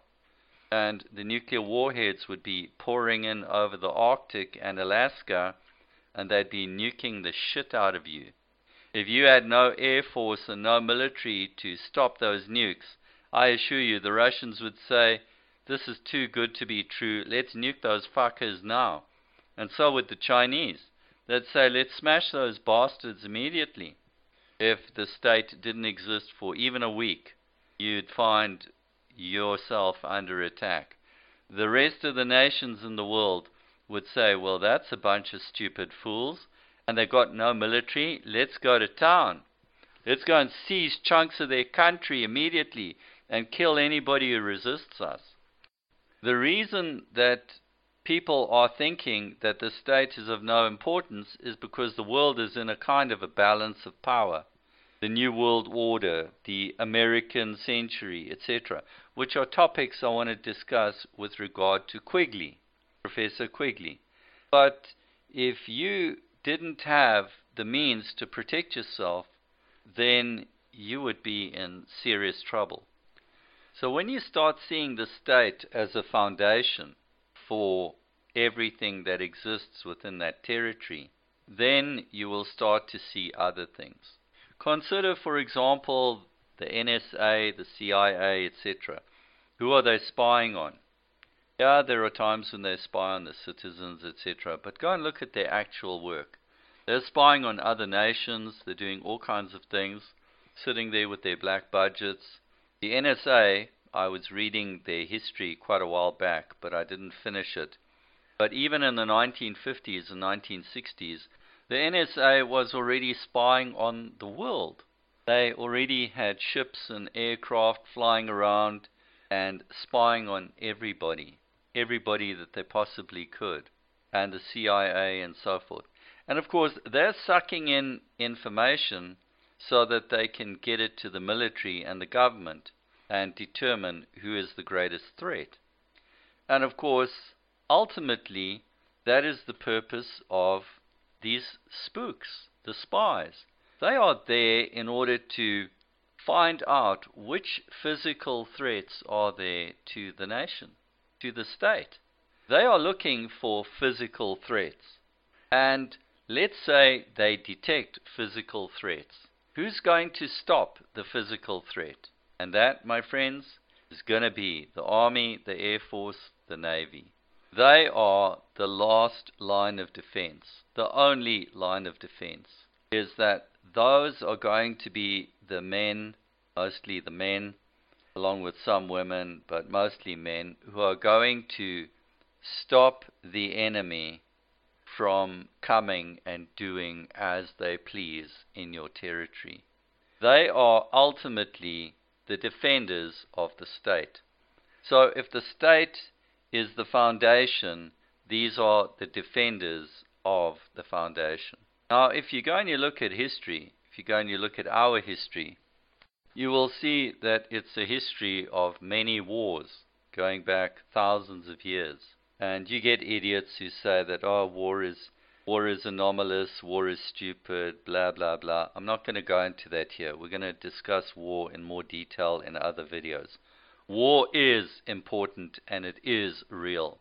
And the nuclear warheads would be pouring in over the Arctic and Alaska, and they'd be nuking the shit out of you. If you had no air force and no military to stop those nukes, I assure you the Russians would say, this is too good to be true, let's nuke those fuckers now. And so would the Chinese. They'd say, let's smash those bastards immediately. If the state didn't exist for even a week, you'd find yourself under attack. The rest of the nations in the world would say, well, that's a bunch of stupid fools, and they've got no military, let's go to town. Let's go and seize chunks of their country immediately and kill anybody who resists us. The reason that people are thinking that the state is of no importance is because the world is in a kind of a balance of power. The New World Order, the American Century, et cetera, which are topics I want to discuss with regard to Quigley, Professor Quigley. But if you didn't have the means to protect yourself, then you would be in serious trouble. So when you start seeing the state as a foundation for everything that exists within that territory, then you will start to see other things. Consider, for example, the N S A, the C I A, et cetera. Who are they spying on? Yeah, there are times when they spy on the citizens, et cetera. But go and look at their actual work. They're spying on other nations. They're doing all kinds of things, sitting there with their black budgets. The N S A, I was reading their history quite a while back, but I didn't finish it. But even in the nineteen fifties and nineteen sixties, the N S A was already spying on the world. They already had ships and aircraft flying around and spying on everybody, everybody that they possibly could, and the C I A and so forth. And of course, they're sucking in information so that they can get it to the military and the government and determine who is the greatest threat. And of course, ultimately, that is the purpose of these spooks, the spies. They are there in order to find out which physical threats are there to the nation, to the state. They are looking for physical threats. And let's say they detect physical threats. Who's going to stop the physical threat? And that, my friends, is going to be the Army, the Air Force, the Navy. They are the last line of defense. The only line of defense is that those are going to be the men, mostly the men, along with some women, but mostly men, who are going to stop the enemy from coming and doing as they please in your territory. They are ultimately the defenders of the state. So if the state is the foundation, these are the defenders of the foundation. Now, if you go and you look at history, if you go and you look at our history, you will see that it's a history of many wars going back thousands of years. And you get idiots who say that, oh, war is war is anomalous, war is stupid, blah, blah, blah. I'm not going to go into that here. We're going to discuss war in more detail in other videos. War is important and it is real.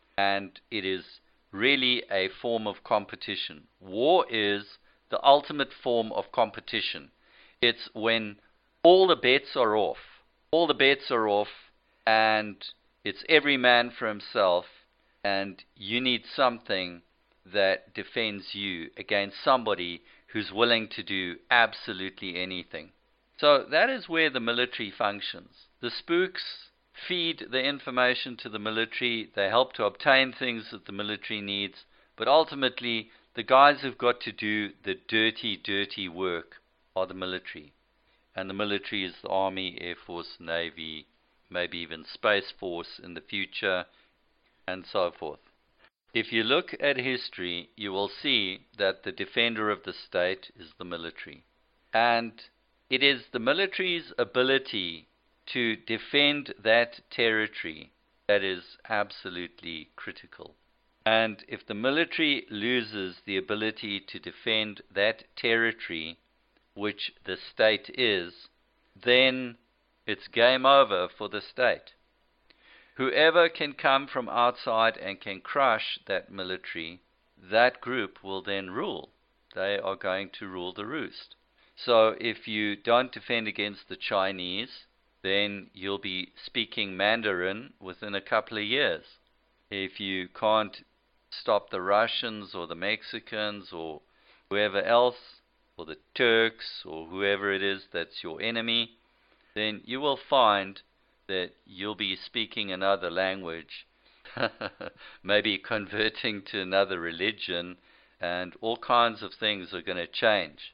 And it is really a form of competition. War is the ultimate form of competition. It's when all the bets are off. All the bets are off and it's every man for himself, and you need something that defends you against somebody who's willing to do absolutely anything. So that is where the military functions. The spooks feed the information to the military. They help to obtain things that the military needs. But ultimately, the guys who've got to do the dirty, dirty work are the military. And the military is the Army, Air Force, Navy, maybe even Space Force in the future, and so forth. If you look at history, you will see that the defender of the state is the military. And it is the military's ability to defend that territory that is absolutely critical. And if the military loses the ability to defend that territory, which the state is, then it's game over for the state. Whoever can come from outside and can crush that military, that group will then rule. They are going to rule the roost. So if you don't defend against the Chinese, then you'll be speaking Mandarin within a couple of years. If you can't stop the Russians or the Mexicans or whoever else, or the Turks or whoever it is that's your enemy, then you will find that you'll be speaking another language, maybe converting to another religion, and all kinds of things are going to change.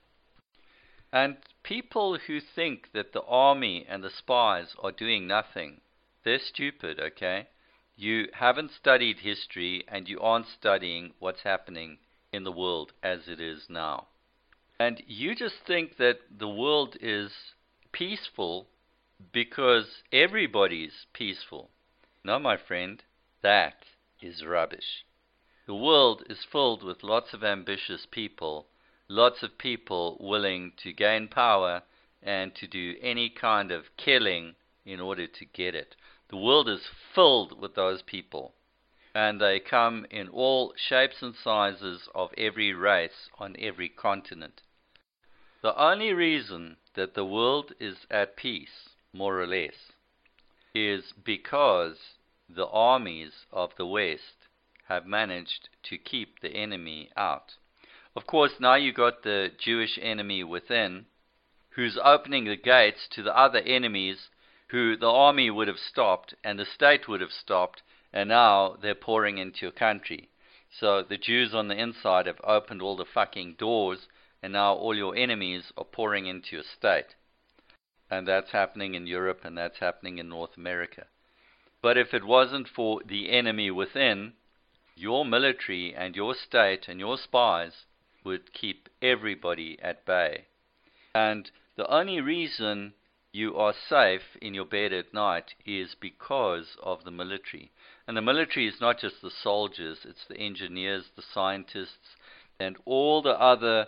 And people who think that the army and the spies are doing nothing, they're stupid, okay? You haven't studied history and you aren't studying what's happening in the world as it is now. And you just think that the world is peaceful because everybody's peaceful. No, my friend, that is rubbish. The world is filled with lots of ambitious people, lots of people willing to gain power and to do any kind of killing in order to get it. The world is filled with those people, and they come in all shapes and sizes of every race on every continent. The only reason that the world is at peace, more or less, is because the armies of the West have managed to keep the enemy out. Of course, now you've got the Jewish enemy within, who's opening the gates to the other enemies who the army would have stopped and the state would have stopped, and now they're pouring into your country. So the Jews on the inside have opened all the fucking doors, and now all your enemies are pouring into your state. And that's happening in Europe, and that's happening in North America. But if it wasn't for the enemy within, your military and your state and your spies would keep everybody at bay. And the only reason you are safe in your bed at night is because of the military. And the military is not just the soldiers, it's the engineers, the scientists, and all the other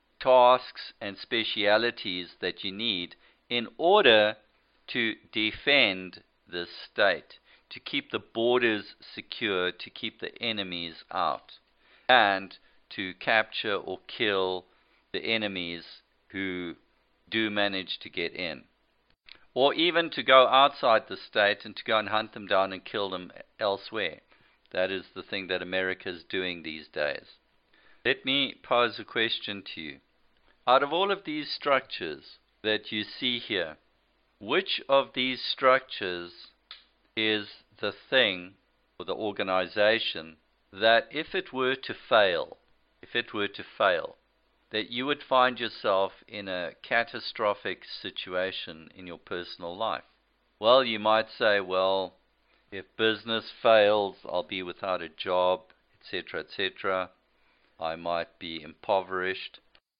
tasks and specialities that you need in order to defend the state, to keep the borders secure, to keep the enemies out, and to capture or kill the enemies who do manage to get in. Or even to go outside the state and to go and hunt them down and kill them elsewhere. That is the thing that America is doing these days. Let me pose a question to you. Out of all of these structures that you see here, which of these structures is the thing or the organization that if it were to fail, if it were to fail, that you would find yourself in a catastrophic situation in your personal life? Well, you might say, well, if business fails, I'll be without a job, et cetera, et cetera. I might be impoverished.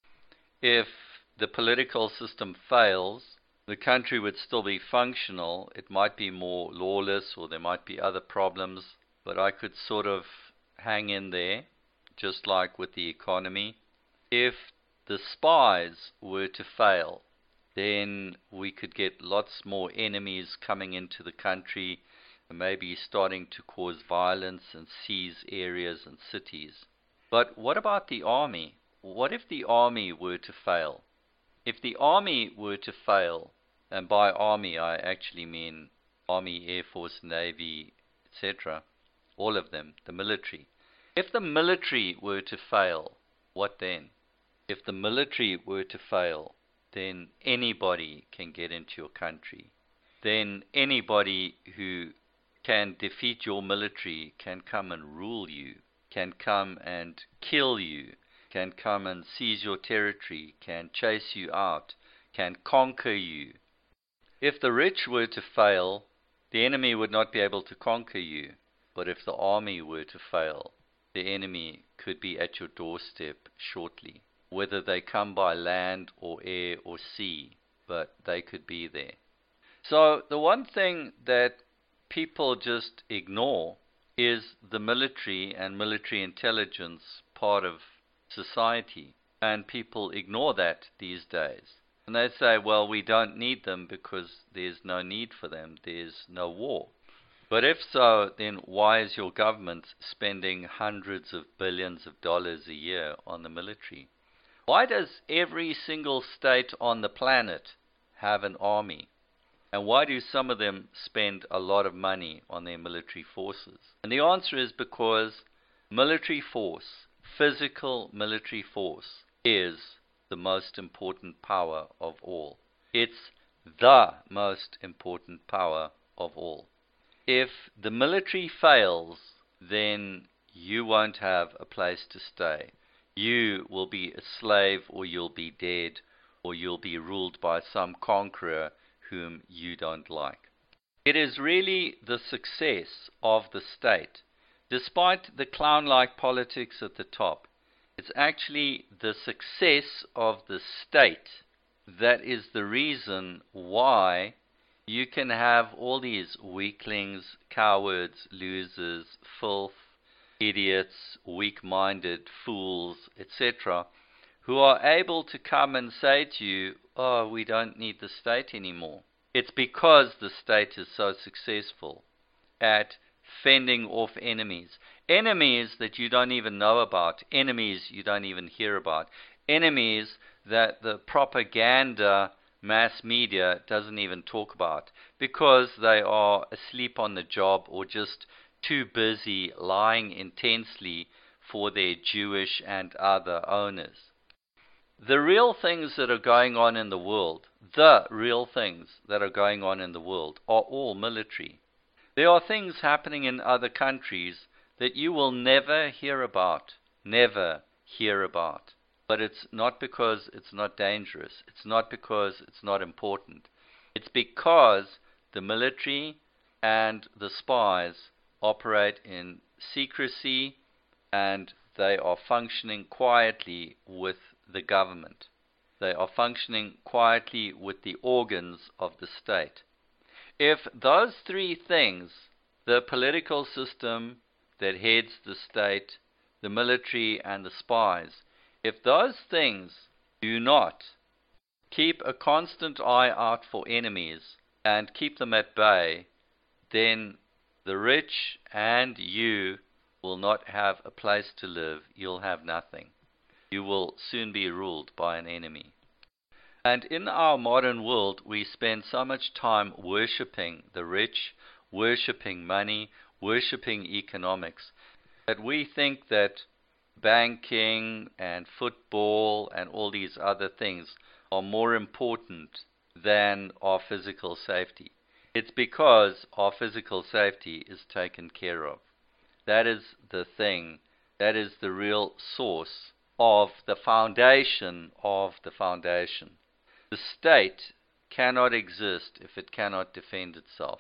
If the political system fails, the country would still be functional. It might be more lawless, or there might be other problems, but I could sort of hang in there, just like with the economy. If the spies were to fail, then we could get lots more enemies coming into the country, and maybe starting to cause violence and seize areas and cities. But what about the army? What if the army were to fail? If the army were to fail, and by army I actually mean Army, Air Force, Navy, et cetera, all of them, the military. If the military were to fail, what then? If the military were to fail, then anybody can get into your country. Then anybody who can defeat your military can come and rule you, can come and kill you, can come and seize your territory, can chase you out, can conquer you. If the rich were to fail, the enemy would not be able to conquer you. But if the army were to fail, the enemy could be at your doorstep shortly. Whether they come by land or air or sea, but they could be there. So the one thing that people just ignore is the military and military intelligence part of society. And people ignore that these days. And they say, well, we don't need them because there's no need for them. There's no war. But if so, then why is your government spending hundreds of billions of dollars a year on the military? Why does every single state on the planet have an army? And why do some of them spend a lot of money on their military forces? And the answer is because military force, physical military force, is the most important power of all. It's the most important power of all. If the military fails, then you won't have a place to stay. You will be a slave, or you'll be dead, or you'll be ruled by some conqueror whom you don't like. It is really the success of the state, despite the clown-like politics at the top. It's actually the success of the state that is the reason why you can have all these weaklings, cowards, losers, filth, idiots, weak-minded, fools, et cetera, who are able to come and say to you, oh, we don't need the state anymore. It's because the state is so successful at fending off enemies. Enemies that you don't even know about, enemies you don't even hear about, enemies that the propaganda mass media doesn't even talk about because they are asleep on the job or just too busy lying intensely for their Jewish and other owners. The real things that are going on in the world, the real things that are going on in the world are all military. There are things happening in other countries that you will never hear about, never hear about. But it's not because it's not dangerous. It's not because it's not important. It's because the military and the spies operate in secrecy and they are functioning quietly with the government. They are functioning quietly with the organs of the state. If those three things, the political system that heads the state, the military and the spies, if those things do not keep a constant eye out for enemies and keep them at bay, then the rich and you will not have a place to live. You'll have nothing. You will soon be ruled by an enemy. And in our modern world, we spend so much time worshipping the rich, worshipping money, worshipping economics, that we think that banking and football and all these other things are more important than our physical safety. It's because our physical safety is taken care of. That is the thing, that is the real source of the foundation of the foundation. The state cannot exist if it cannot defend itself.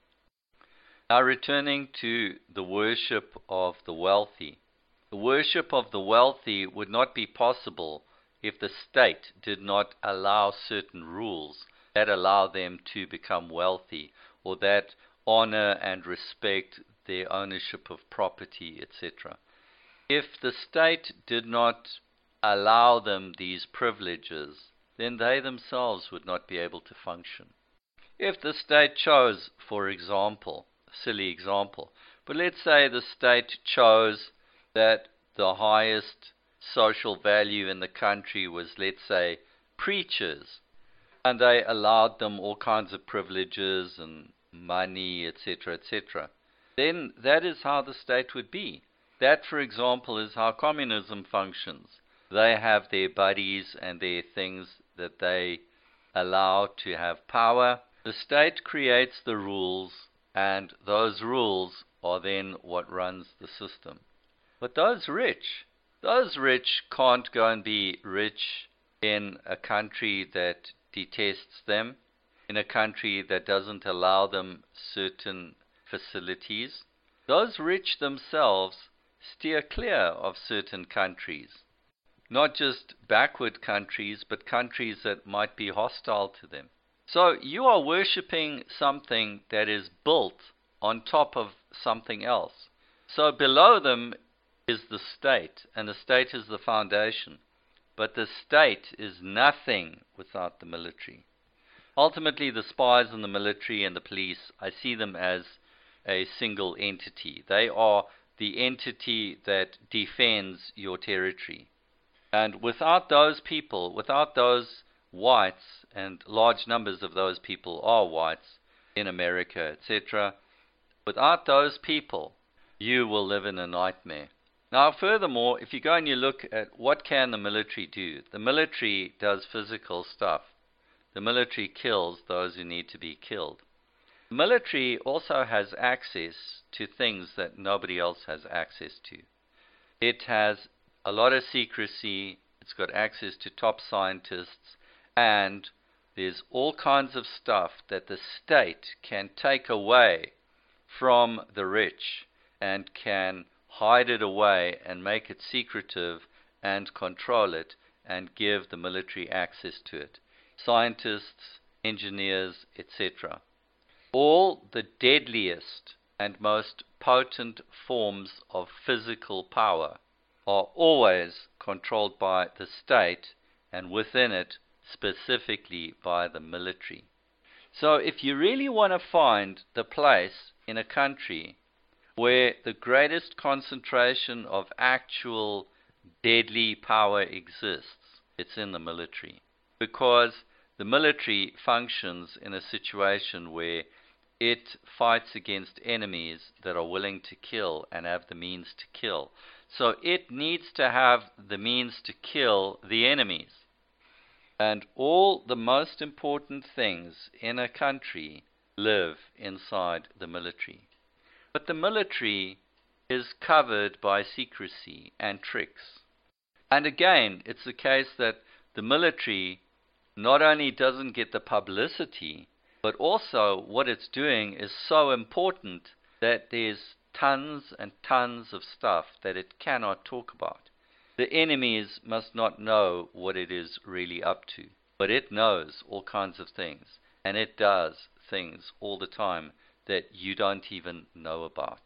Now returning to the worship of the wealthy. The worship of the wealthy would not be possible if the state did not allow certain rules that allow them to become wealthy, or that honor and respect their ownership of property, et cetera. If the state did not allow them these privileges, then they themselves would not be able to function. If the state chose, for example, a silly example, but let's say the state chose that the highest social value in the country was, let's say, preachers, and they allowed them all kinds of privileges and money, et cetera, et cetera, then that is how the state would be. That, for example, is how communism functions. They have their buddies and their things that they allow to have power. The state creates the rules, and those rules are then what runs the system. But those rich, those rich can't go and be rich in a country that detests them, in a country that doesn't allow them certain facilities. Those rich themselves steer clear of certain countries. Not just backward countries, but countries that might be hostile to them. So you are worshipping something that is built on top of something else. So below them is the state, and the state is the foundation. But the state is nothing without the military. Ultimately, the spies and the military and the police, I see them as a single entity. They are the entity that defends your territory. And without those people, without those whites, and large numbers of those people are whites in America, et cetera, without those people, you will live in a nightmare. Now, furthermore, if you go and you look at what can the military do, the military does physical stuff. The military kills those who need to be killed. The military also has access to things that nobody else has access to. It has a lot of secrecy, it's got access to top scientists, and there's all kinds of stuff that the state can take away from the rich and can hide it away and make it secretive and control it and give the military access to it. Scientists, engineers, et cetera. All the deadliest and most potent forms of physical power are always controlled by the state, and within it specifically by the military. So if you really want to find the place in a country where the greatest concentration of actual deadly power exists, it's in the military. Because the military functions in a situation where it fights against enemies that are willing to kill and have the means to kill. So it needs to have the means to kill the enemies. And all the most important things in a country live inside the military. But the military is covered by secrecy and tricks. And again, it's the case that the military not only doesn't get the publicity, but also what it's doing is so important that there's tons and tons of stuff that it cannot talk about. The enemies must not know what it is really up to, but it knows all kinds of things, and it does things all the time that you don't even know about.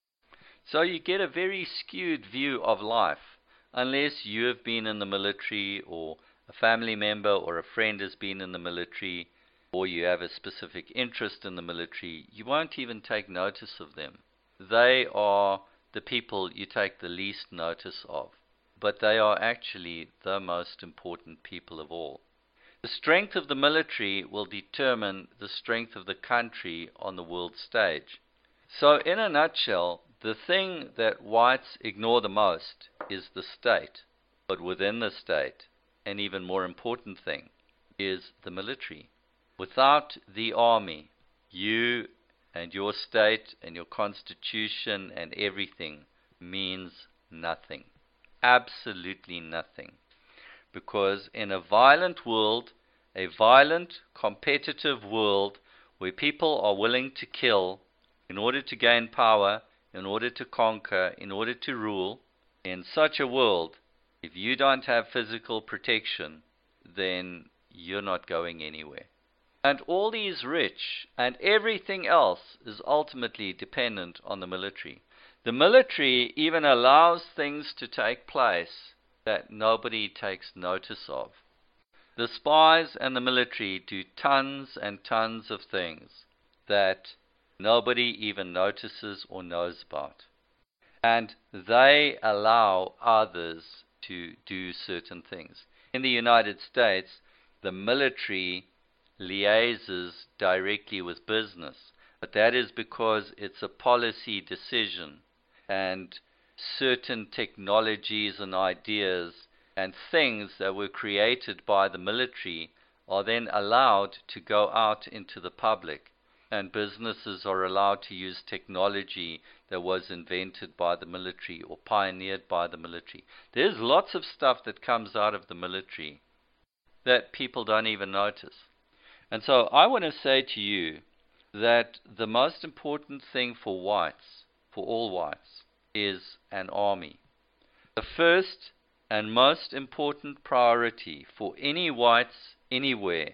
So you get a very skewed view of life, unless you have been in the military, or a family member or a friend has been in the military, or you have a specific interest in the military. You won't even take notice of them. They are the people you take the least notice of, but they are actually the most important people of all. The strength of the military will determine the strength of the country on the world stage. So in a nutshell, the thing that whites ignore the most is the state. But within the state, an even more important thing is the military. Without the army, you and your state and your constitution and everything means nothing. Absolutely nothing. Because in a violent world, a violent, competitive world where people are willing to kill in order to gain power, in order to conquer, in order to rule, in such a world, if you don't have physical protection, then you're not going anywhere. And all these rich and everything else is ultimately dependent on the military. The military even allows things to take place that nobody takes notice of. The spies and the military do tons and tons of things that nobody even notices or knows about. And they allow others to do certain things. In the United States, the military liaises directly with business, but that is because it's a policy decision, and certain technologies and ideas and things that were created by the military are then allowed to go out into the public, and businesses are allowed to use technology that was invented by the military or pioneered by the military. There's lots of stuff that comes out of the military that people don't even notice. And so I want to say to you that the most important thing for whites, for all whites, is an army. The first and most important priority for any whites anywhere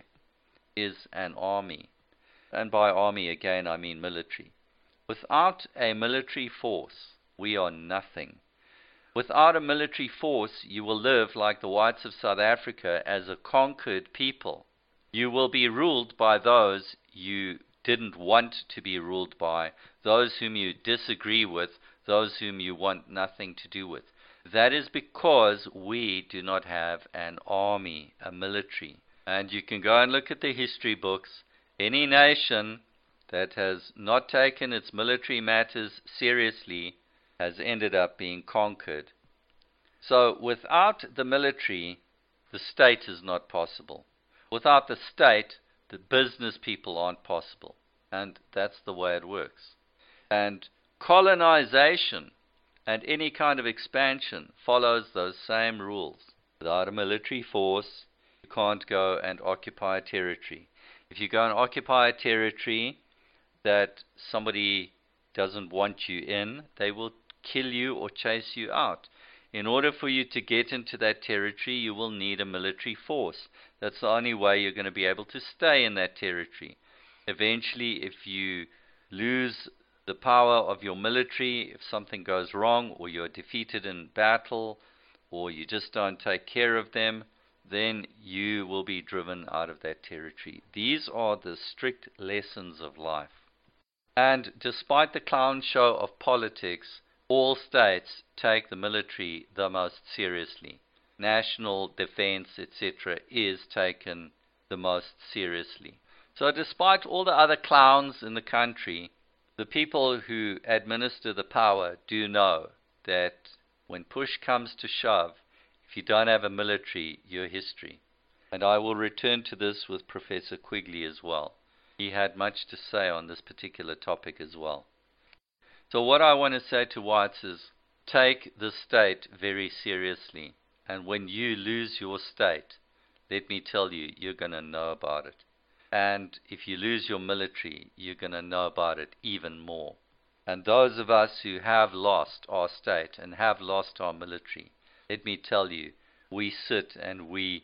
is an army. And by army, again, I mean military. Without a military force, We are nothing. Without a military force, you will live like the whites of South Africa as a conquered people. You will be ruled by those you didn't want to be ruled by, those whom you disagree with, those whom you want nothing to do with. That is because we do not have an army, a military. And you can go and look at the history books. Any nation that has not taken its military matters seriously has ended up being conquered. So without the military, the state is not possible. Without the state, the business people aren't possible. And that's the way it works. And colonization and any kind of expansion follows those same rules. Without a military force, you can't go and occupy a territory. If you go and occupy a territory that somebody doesn't want you in, they will kill you or chase you out. In order for you to get into that territory, you will need a military force. That's the only way you're going to be able to stay in that territory. Eventually, if you lose the power of your military, if something goes wrong, or you're defeated in battle, or you just don't take care of them, then you will be driven out of that territory. These are the strict lessons of life. And despite the clown show of politics, all states take the military the most seriously. National defense, et cetera, is taken the most seriously. So despite all the other clowns in the country, the people who administer the power do know that when push comes to shove, if you don't have a military, you're history. And I will return to this with Professor Quigley as well. He had much to say on this particular topic as well. So what I want to say to whites is, take the state very seriously. And when you lose your state, let me tell you, you're going to know about it. And if you lose your military, you're going to know about it even more. And those of us who have lost our state and have lost our military, let me tell you, we sit and we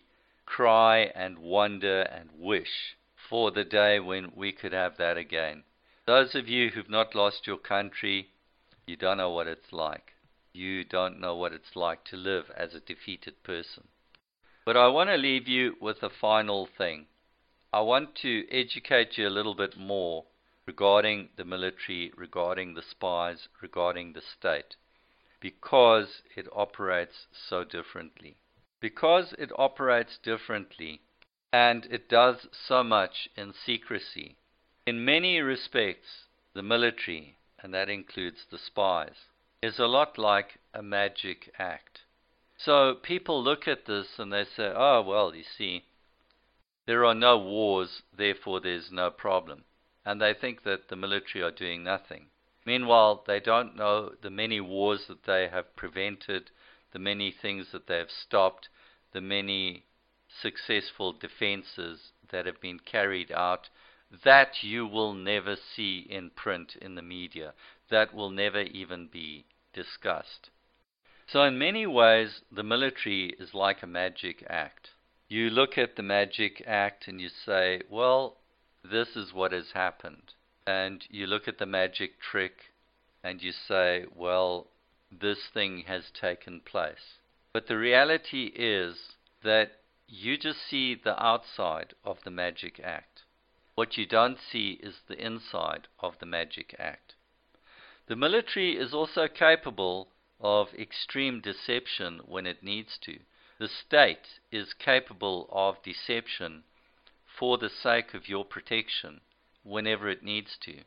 cry and wonder and wish for the day when we could have that again. Those of you who've not lost your country, you don't know what it's like. You don't know what it's like to live as a defeated person. But I want to leave you with a final thing. I want to educate you a little bit more regarding the military, regarding the spies, regarding the state, because it operates so differently. Because it operates differently, and it does so much in secrecy. In many respects, the military, and that includes the spies, is a lot like a magic act. So people look at this and they say, oh, well, you see, there are no wars, therefore there's no problem. And they think that the military are doing nothing. Meanwhile, they don't know the many wars that they have prevented, the many things that they have stopped, the many successful defenses that have been carried out, that you will never see in print in the media. That will never even be discussed. So in many ways, the military is like a magic act. You look at the magic act and you say, well, this is what has happened. And you look at the magic trick and you say, well, this thing has taken place. But the reality is that you just see the outside of the magic act. What you don't see is the inside of the magic act. The military is also capable of extreme deception when it needs to. The state is capable of deception for the sake of your protection whenever it needs to.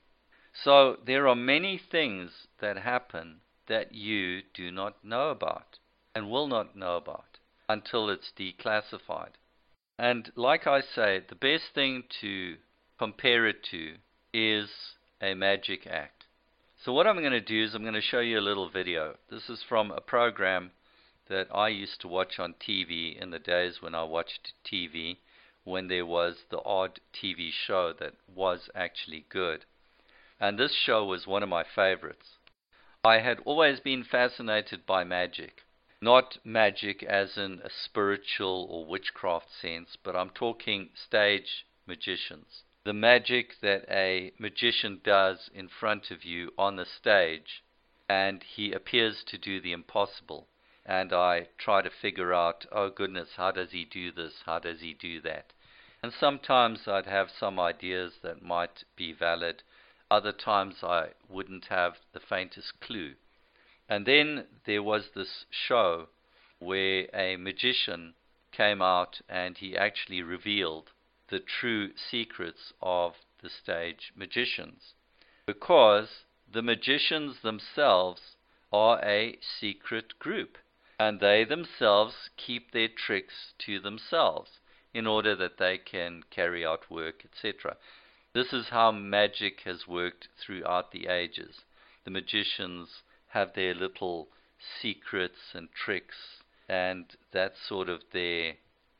So there are many things that happen that you do not know about and will not know about until it's declassified. And like I say, the best thing to compare it to is a magic act. So what I'm going to do is I'm going to show you a little video. This is from a program that I used to watch on T V in the days when I watched T V, when there was the odd T V show that was actually good. And this show was one of my favorites. I had always been fascinated by magic. Not magic as in a spiritual or witchcraft sense, but I'm talking stage magicians. The magic that a magician does in front of you on the stage, and he appears to do the impossible. And I try to figure out, oh goodness, how does he do this? How does he do that? And sometimes I'd have some ideas that might be valid. Other times I wouldn't have the faintest clue. And then there was this show where a magician came out and he actually revealed the true secrets of the stage magicians, because the magicians themselves are a secret group, and they themselves keep their tricks to themselves in order that they can carry out work, et cetera. This is how magic has worked throughout the ages. The magicians have their little secrets and tricks, and that's sort of their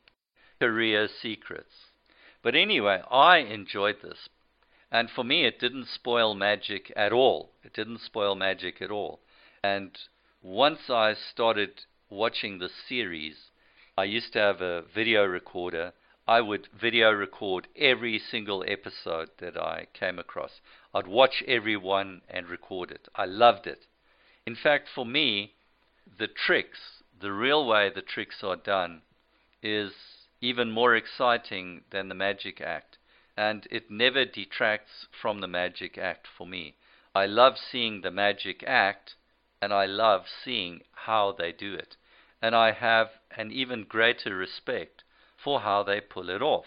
career secrets. But anyway, I enjoyed this. And for me, it didn't spoil magic at all. It didn't spoil magic at all. And once I started watching the series, I used to have a video recorder. I would video record every single episode that I came across. I'd watch every one and record it. I loved it. In fact, for me, the tricks, the real way the tricks are done, is even more exciting than the magic act. And it never detracts from the magic act for me. I love seeing the magic act, and I love seeing how they do it. And I have an even greater respect for how they pull it off.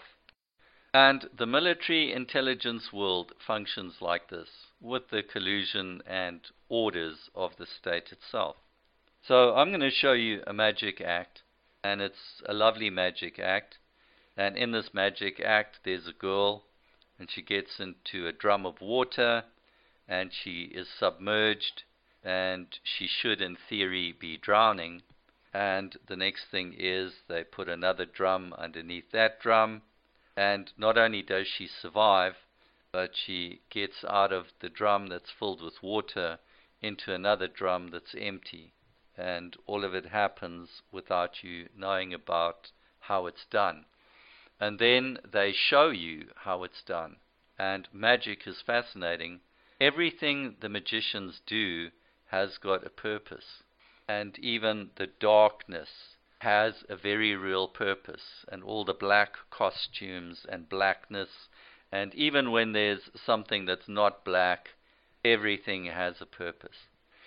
And the military intelligence world functions like this, with the collusion and orders of the state itself. So I'm going to show you a magic act, and it's a lovely magic act. And in this magic act, there's a girl, and she gets into a drum of water, and she is submerged, and she should, in theory, be drowning. And the next thing is they put another drum underneath that drum, and not only does she survive, but she gets out of the drum that's filled with water into another drum that's empty. And all of it happens without you knowing about how it's done. And then they show you how it's done. And magic is fascinating. Everything the magicians do has got a purpose. And even the darkness has a very real purpose. And all the black costumes and blackness. And even when there's something that's not black, everything has a purpose.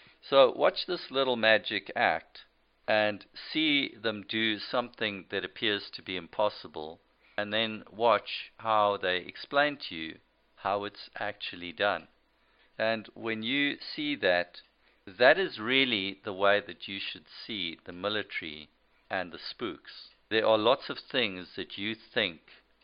So watch this little magic act and see them do something that appears to be impossible. And then watch how they explain to you how it's actually done. And when you see that, that is really the way that you should see the military and the spooks. There are lots of things that you think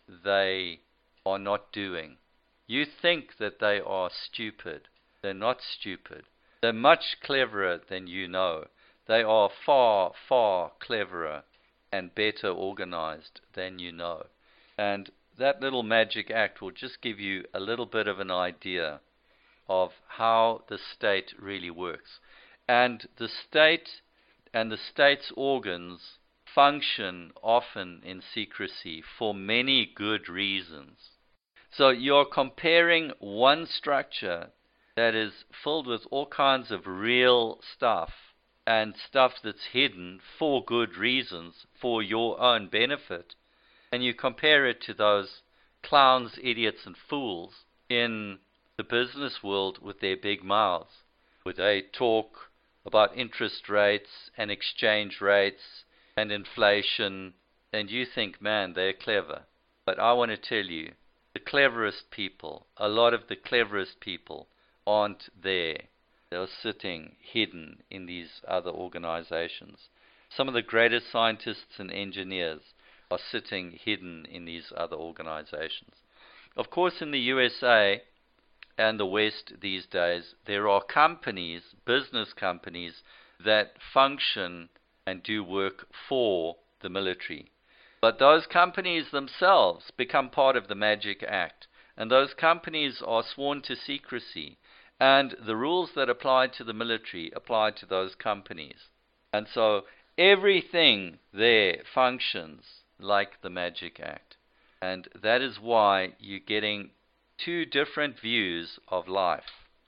they are not doing. You think that they are stupid. They're not stupid. They're much cleverer than you know. They are far, far cleverer and better organized than you know. And that little magic act will just give you a little bit of an idea of how the state really works. And the state and the state's organs function often in secrecy for many good reasons. So you're comparing one structure that is filled with all kinds of real stuff and stuff that's hidden for good reasons, for your own benefit, and you compare it to those clowns, idiots, and fools in the business world with their big mouths, where they talk about interest rates and exchange rates and inflation, and you think, man, they're clever. But I want to tell you, the cleverest people, a lot of the cleverest people, aren't there. They're sitting hidden in these other organizations. Some of the greatest scientists and engineers are sitting hidden in these other organizations. Of course, in the U S A and the West these days, there are companies, business companies, that function and do work for the military. But those companies themselves become part of the magic act, and those companies are sworn to secrecy, and the rules that apply to the military apply to those companies. And so everything there functions like the magic act. And that is why you're getting two different views of life.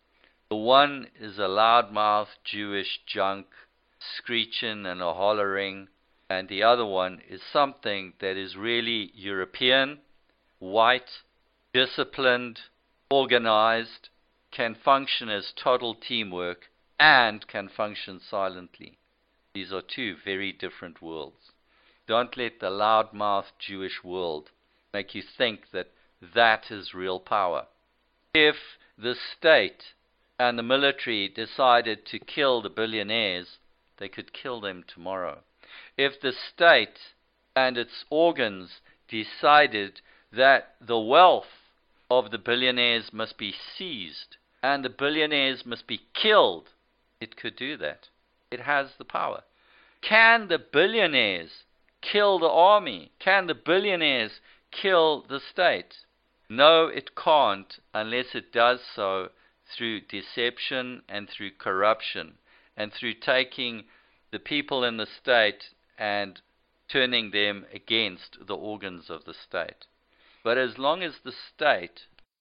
The one is a loudmouth Jewish junk, screeching and a hollering, and the other one is something that is really European, white, disciplined, organized, can function as total teamwork, and can function silently. These are two very different worlds. Don't let the loudmouth Jewish world make you think that that is real power. If the state and the military decided to kill the billionaires, they could kill them tomorrow. If the state and its organs decided that the wealth of the billionaires must be seized and the billionaires must be killed, it could do that. It has the power. Can the billionaires kill the army? Can the billionaires kill the state? No, it can't, unless it does so through deception and through corruption and through taking the people in the state and turning them against the organs of the state. But as long as the state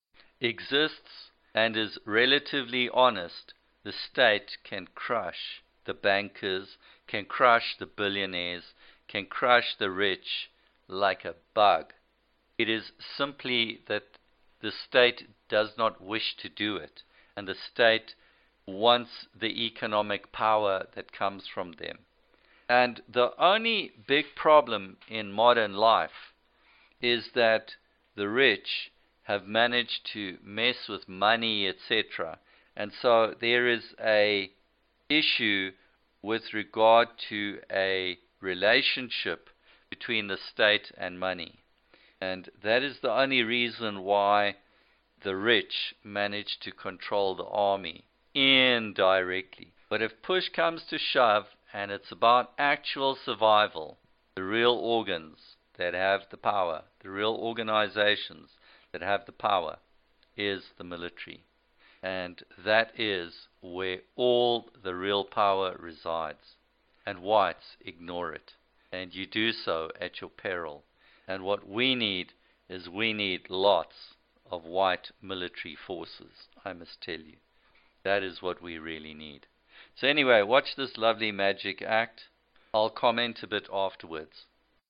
exists and is relatively honest, the state can crush the bankers, can crush the billionaires, can crush the rich like a bug. It is simply that the state does not wish to do it, and the state wants the economic power that comes from them. And the only big problem in modern life is that the rich have managed to mess with money, et cetera. And so there is a issue with regard to a relationship between the state and money. And that is the only reason why the rich manage to control the army indirectly. But if push comes to shove and it's about actual survival, the real organs that have the power, the real organizations that have the power, is the military. And that is where all the real power resides. And whites ignore it. And you do so at your peril. And what we need is we need lots of white military forces, I must tell you. That is what we really need. So anyway, watch this lovely magic act. I'll comment a bit afterwards.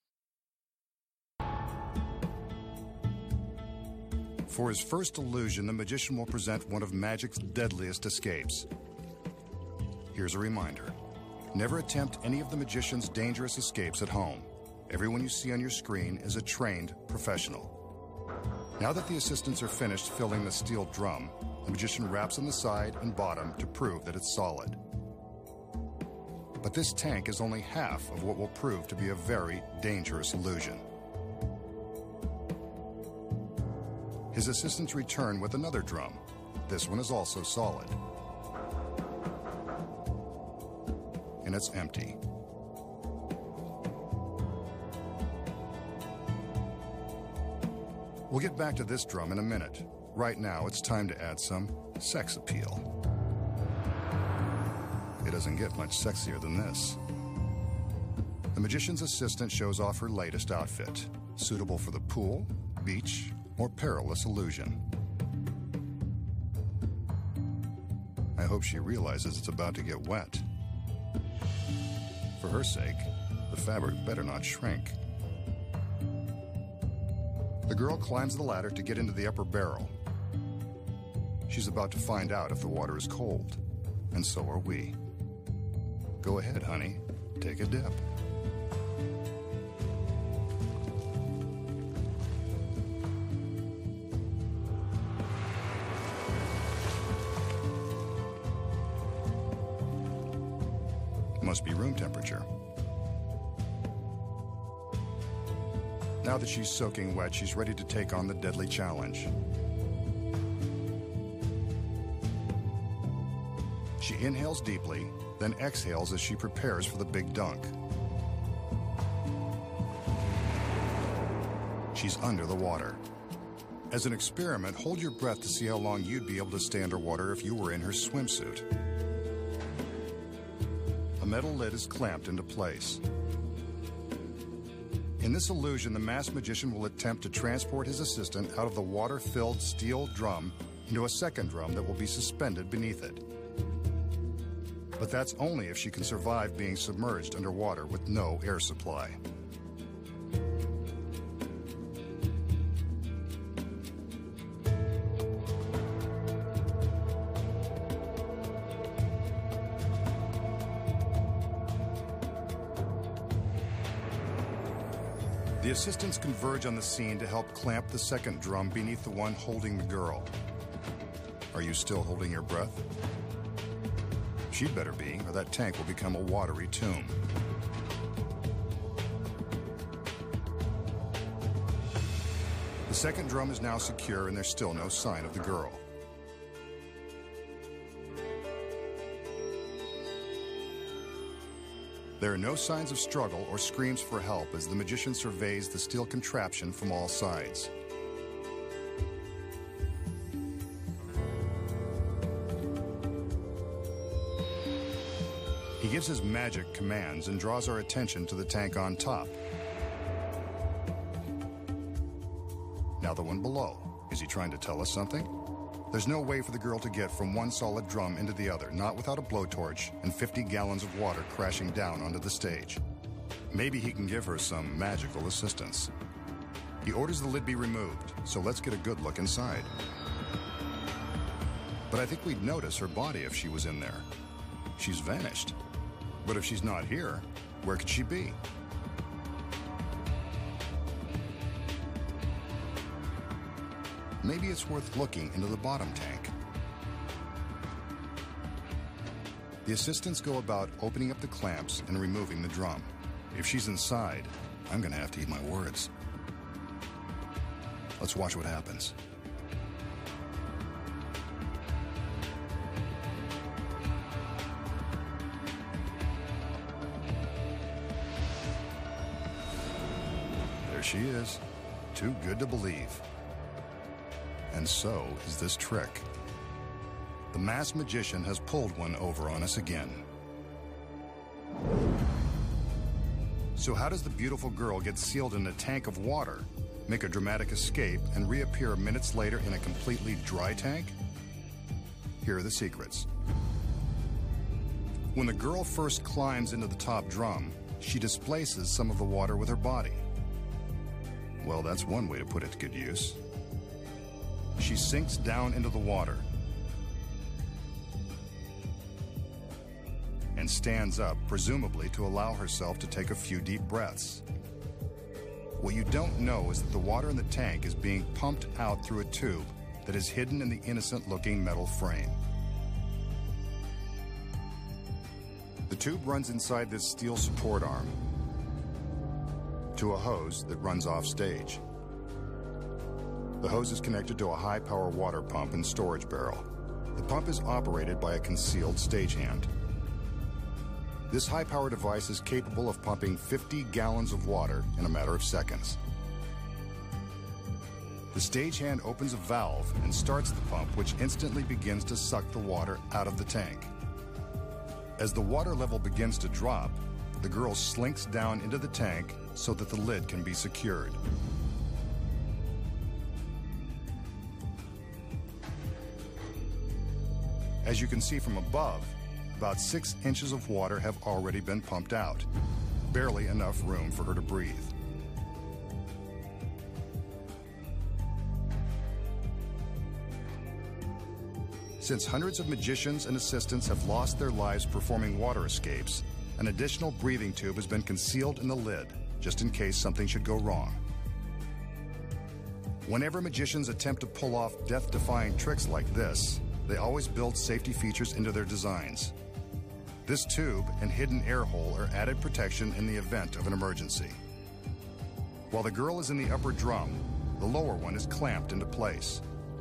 For his first illusion, the magician will present one of magic's deadliest escapes. Here's a reminder. Never attempt any of the magician's dangerous escapes at home. Everyone you see on your screen is a trained professional. Now that the assistants are finished filling the steel drum, the magician raps on the side and bottom to prove that it's solid. But this tank is only half of what will prove to be a very dangerous illusion. His assistants return with another drum. This one is also solid. And it's empty. We'll get back to this drum in a minute. Right now, it's time to add some sex appeal. It doesn't get much sexier than this. The magician's assistant shows off her latest outfit, suitable for the pool, beach, or perilous illusion. I hope she realizes it's about to get wet. For her sake, the fabric better not shrink. The girl climbs the ladder to get into the upper barrel. She's about to find out if the water is cold, and so are we. Go ahead, honey. Take a dip. Must be room temperature. Now that she's soaking wet, she's ready to take on the deadly challenge. She inhales deeply, then exhales as she prepares for the big dunk. She's under the water. As an experiment, hold your breath to see how long you'd be able to stay underwater if you were in her swimsuit. A metal lid is clamped into place. In this illusion, the masked magician will attempt to transport his assistant out of the water-filled steel drum into a second drum that will be suspended beneath it. But that's only if she can survive being submerged underwater with no air supply. The assistants converge on the scene to help clamp the second drum beneath the one holding the girl. Are you still holding your breath? She'd better be, or that tank will become a watery tomb. The second drum is now secure and there's still no sign of the girl. There are no signs of struggle or screams for help as the magician surveys the steel contraption from all sides. He gives his magic commands and draws our attention to the tank on top. Now the one below. Is he trying to tell us something? There's no way for the girl to get from one solid drum into the other, not without a blowtorch and fifty gallons of water crashing down onto the stage. Maybe he can give her some magical assistance. He orders the lid be removed, so let's get a good look inside. But I think we'd notice her body if she was in there. She's vanished. But if she's not here, where could she be? Maybe it's worth looking into the bottom tank. The assistants go about opening up the clamps and removing the drum. If she's inside, I'm gonna have to eat my words. Let's watch what happens. There she is, too good to believe. And so is this trick. The masked magician has pulled one over on us again. So how does the beautiful girl get sealed in a tank of water, make a dramatic escape, and reappear minutes later in a completely dry tank? Here are the secrets. When the girl first climbs into the top drum, she displaces some of the water with her body. Well, that's one way to put it to good use. She sinks down into the water and stands up, presumably to allow herself to take a few deep breaths. What you don't know is that the water in the tank is being pumped out through a tube that is hidden in the innocent-looking metal frame. The tube runs inside this steel support arm to a hose that runs off stage. The hose is connected to a high-power water pump and storage barrel. The pump is operated by a concealed stagehand. This high-power device is capable of pumping fifty gallons of water in a matter of seconds. The stagehand opens a valve and starts the pump, which instantly begins to suck the water out of the tank. As the water level begins to drop, the girl slinks down into the tank so that the lid can be secured. As you can see from above, about six inches of water have already been pumped out. Barely enough room for her to breathe. Since hundreds of magicians and assistants have lost their lives performing water escapes, an additional breathing tube has been concealed in the lid, just in case something should go wrong. Whenever magicians attempt to pull off death-defying tricks like this, they always build safety features into their designs. This tube and hidden air hole are added protection in the event of an emergency. While the girl is in the upper drum, the lower one is clamped into place.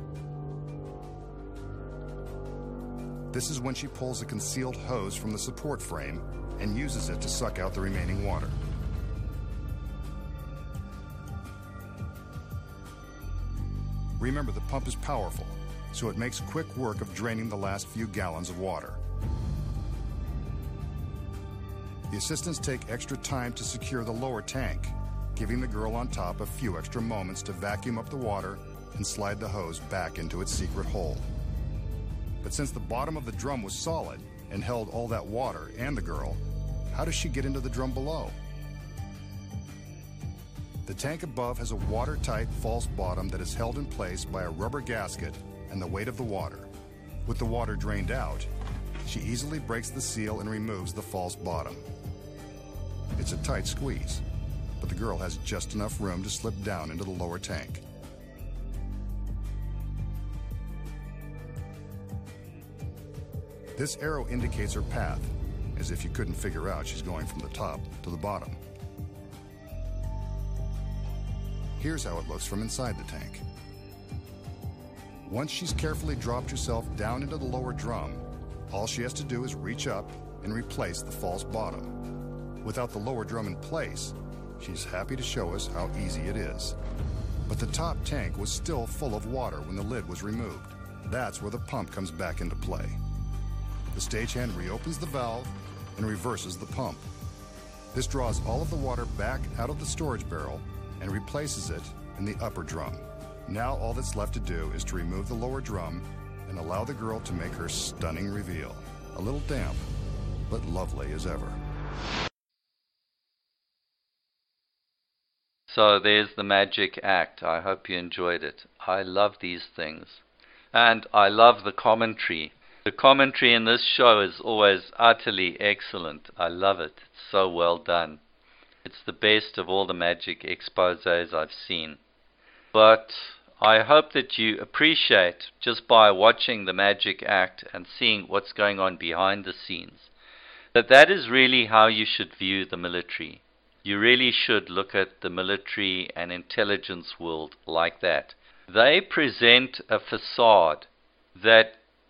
This is when she pulls a concealed hose from the support frame and uses it to suck out the remaining water. Remember, the pump is powerful, so it makes quick work of draining the last few gallons of water. The assistants take extra time to secure the lower tank, giving the girl on top a few extra moments to vacuum up the water and slide the hose back into its secret hole. But since the bottom of the drum was solid and held all that water and the girl, how does she get into the drum below? The tank above has a watertight false bottom that is held in place by a rubber gasket and the weight of the water. With the water drained out, she easily breaks the seal and removes the false bottom. It's a tight squeeze, but the girl has just enough room to slip down into the lower tank. This arrow indicates her path, as if you couldn't figure out she's going from the top to the bottom. Here's how it looks from inside the tank. Once she's carefully dropped herself down into the lower drum, all she has to do is reach up and replace the false bottom. Without the lower drum in place, she's happy to show us how easy it is. But the top tank was still full of water when the lid was removed. That's where the pump comes back into play. The stagehand reopens the valve and reverses the pump. This draws all of the water back out of the storage barrel and replaces it in the upper drum. Now all that's left to do is to remove the lower drum and allow the girl to make her stunning reveal. A little damp, but lovely as ever. So there's the magic act. I hope you enjoyed it. I love these things. And I love the commentary. The commentary in this show is always utterly excellent. I love it. It's so well done. It's the best of all the magic exposés I've seen. But I hope that you appreciate, just by watching the magic act and seeing what's going on behind the scenes, that that is really how you should view the military. You really should look at the military and intelligence world like that. They present a facade that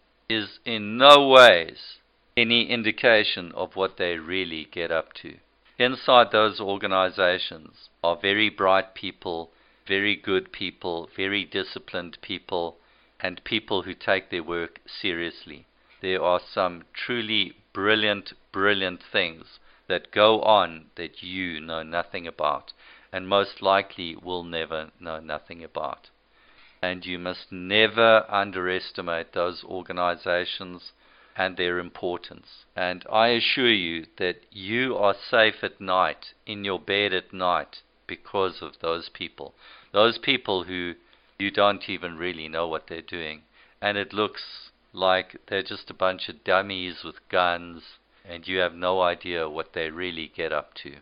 is in no ways any indication of what they really get up to. Inside those organizations are very bright people, very good people, very disciplined people, and people who take their work seriously. There are some truly brilliant, brilliant things that go on that you know nothing about, and most likely will never know nothing about. And you must never underestimate those organizations and their importance. And I assure you that you are safe at night, in your bed at night, because of those people. Those people who you don't even really know what they're doing. And it looks like they're just a bunch of dummies with guns, and you have no idea what they really get up to.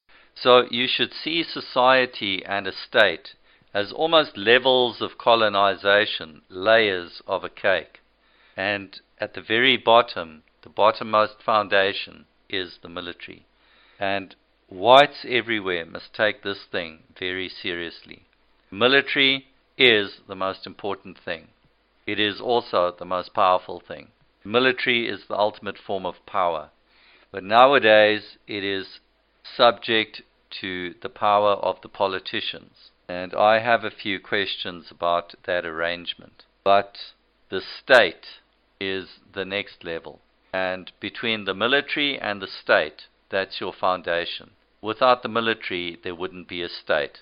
So you should see society and a state as almost levels of colonization, layers of a cake. And at the very bottom, the bottommost foundation, is the military. And whites everywhere must take this thing very seriously. Military is the most important thing. It is also the most powerful thing. Military is the ultimate form of power. But nowadays it is subject to the power of the politicians. And I have a few questions about that arrangement. But the state is the next level. And between the military and the state, that's your foundation. Without the military, there wouldn't be a state.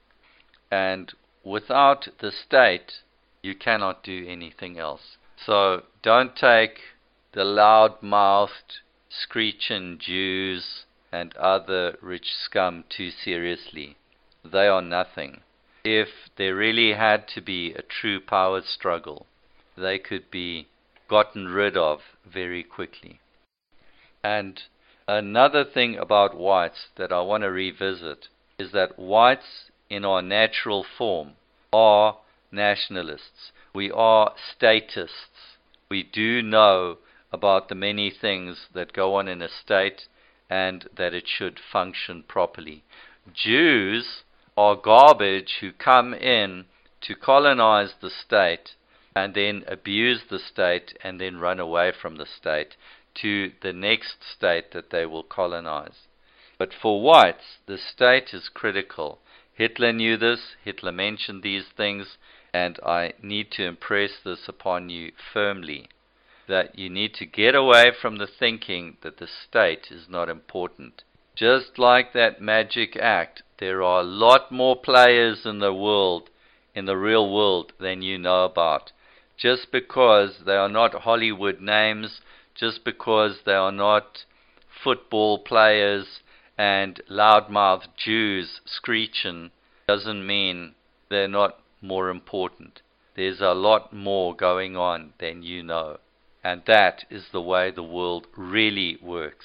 And without the state, you cannot do anything else. So don't take the loud-mouthed, screeching Jews and other rich scum too seriously. They are nothing. If there really had to be a true power struggle, they could be gotten rid of very quickly. And another thing about whites that I want to revisit is that whites in our natural form are nationalists. We are statists. We do know about the many things that go on in a state and that it should function properly. Jews are garbage who come in to colonize the state and then abuse the state and then run away from the state to the next state that they will colonize. But for whites, the state is critical. Hitler knew this, Hitler mentioned these things, and I need to impress this upon you firmly, that you need to get away from the thinking that the state is not important. Just like that magic act, there are a lot more players in the world in the real world than you know about. Just because they are not Hollywood names, just because they are not football players and loudmouth Jews screeching, doesn't mean they're not more important. There's a lot more going on than you know. And that is the way the world really works.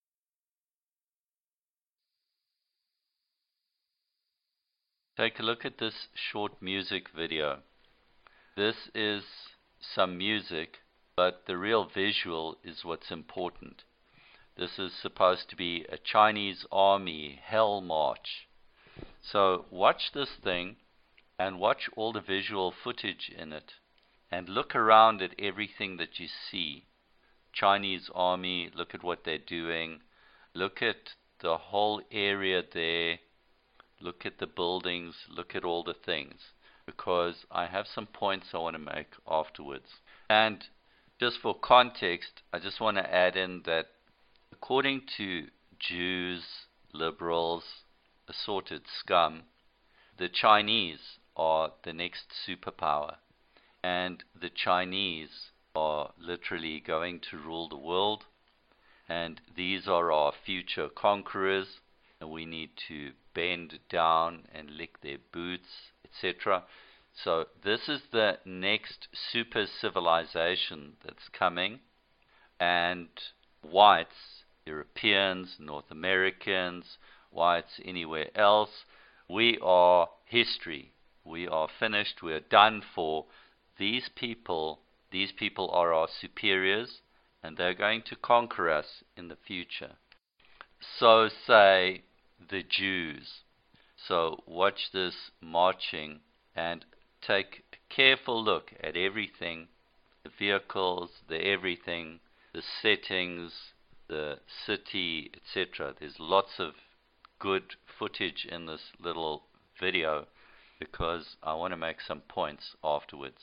Take a look at this short music video. This is some music, but the real visual is what's important. This is supposed to be a Chinese army hell march. So watch this thing and watch all the visual footage in it. And look around at everything that you see. Chinese army, look at what they're doing. Look at the whole area there. Look at the buildings. Look at all the things. Because I have some points I want to make afterwards. And just for context, I just want to add in that according to Jews, liberals, assorted scum, the Chinese are the next superpower. And the Chinese are literally going to rule the world. And these are our future conquerors. And we need to bend down and lick their boots, et cetera. So this is the next super civilization that's coming. And whites, Europeans, North Americans, whites anywhere else, we are history. We are finished. We are done for. These people, these people are our superiors, and they're going to conquer us in the future. So say the Jews. So watch this marching and take a careful look at everything, the vehicles, the everything, the settings, the city, et cetera. There's lots of good footage in this little video because I want to make some points afterwards.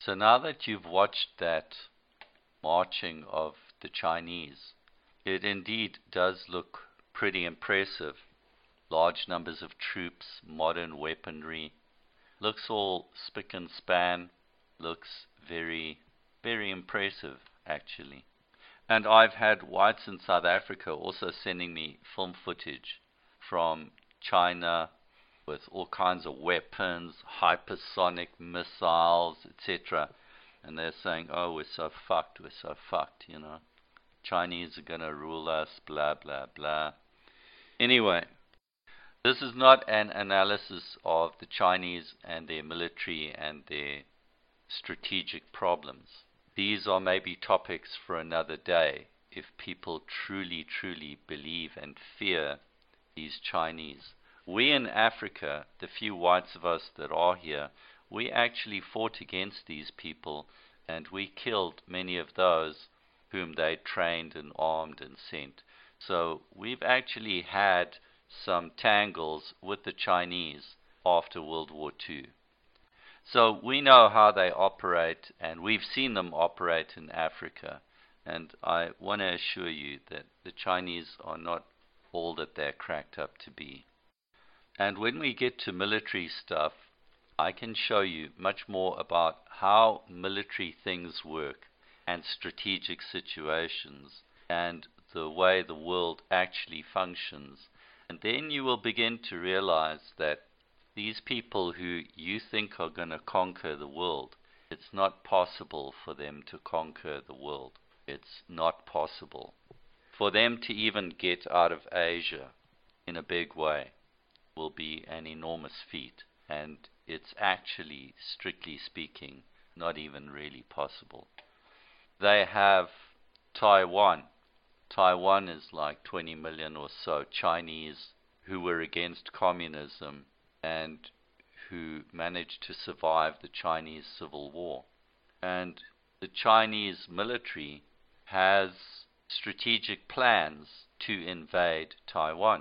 So now that you've watched that marching of the Chinese, it indeed does look pretty impressive. Large numbers of troops, modern weaponry. Looks all spick and span. Looks very, very impressive, actually. And I've had whites in South Africa also sending me film footage from China with all kinds of weapons, hypersonic missiles, et cetera. And they're saying, oh, we're so fucked, we're so fucked, you know. Chinese are going to rule us, blah, blah, blah. Anyway, this is not an analysis of the Chinese and their military and their strategic problems. These are maybe topics for another day if people truly, truly believe and fear these Chinese. We in Africa, the few whites of us that are here, we actually fought against these people and we killed many of those whom they trained and armed and sent. So we've actually had some tangles with the Chinese after World War Two. So we know how they operate, and we've seen them operate in Africa. And I want to assure you that the Chinese are not all that they're cracked up to be. And when we get to military stuff, I can show you much more about how military things work and strategic situations and the way the world actually functions. And then you will begin to realize that these people who you think are going to conquer the world, it's not possible for them to conquer the world. It's not possible. For them to even get out of Asia in a big way will be an enormous feat. And it's actually, strictly speaking, not even really possible. They have Taiwan. Taiwan is like twenty million or so Chinese who were against communism and who managed to survive the Chinese Civil War. And the Chinese military has strategic plans to invade Taiwan.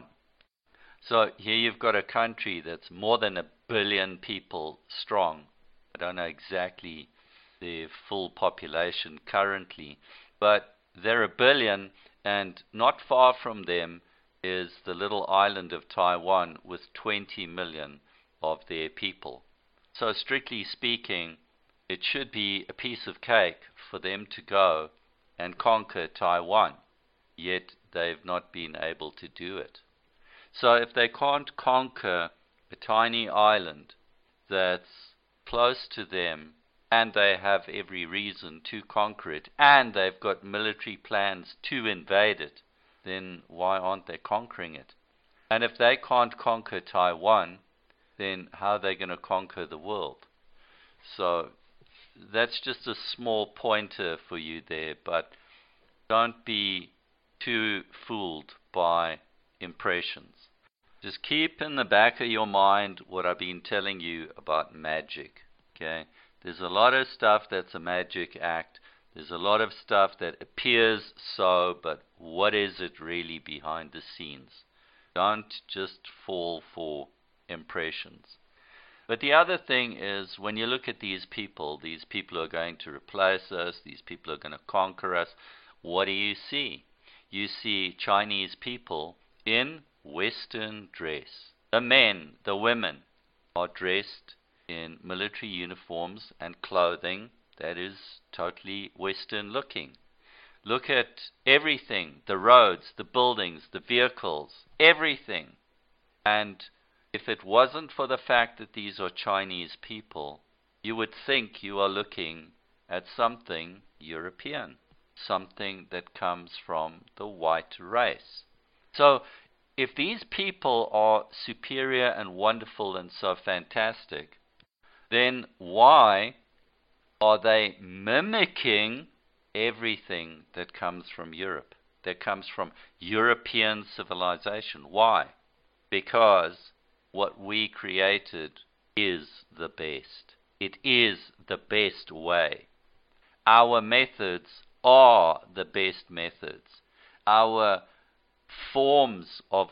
So here you've got a country that's more than a billion people strong. I don't know exactly the full population currently, but they're a billion, and not far from them is the little island of Taiwan with twenty million of their people. So strictly speaking, it should be a piece of cake for them to go and conquer Taiwan, yet they've not been able to do it. So if they can't conquer a tiny island that's close to them, and they have every reason to conquer it, and they've got military plans to invade it, then why aren't they conquering it? And if they can't conquer Taiwan, then how are they going to conquer the world? So that's just a small pointer for you there, but don't be too fooled by impressions. Just keep in the back of your mind what I've been telling you about magic. Okay? There's a lot of stuff that's a magic act. There's a lot of stuff that appears so, but what is it really behind the scenes? Don't just fall for impressions. But the other thing is, when you look at these people, these people are going to replace us, these people are going to conquer us, what do you see? You see Chinese people in Western dress. The men, the women are dressed in military uniforms and clothing that is totally Western looking. Look at everything, the roads, the buildings, the vehicles, everything. And if it wasn't for the fact that these are Chinese people, you would think you are looking at something European, something that comes from the white race. So if these people are superior and wonderful and so fantastic, then why are they mimicking everything that comes from Europe, that comes from European civilization? Why? Because what we created is the best. It is the best way. Our methods are the best methods. Our forms of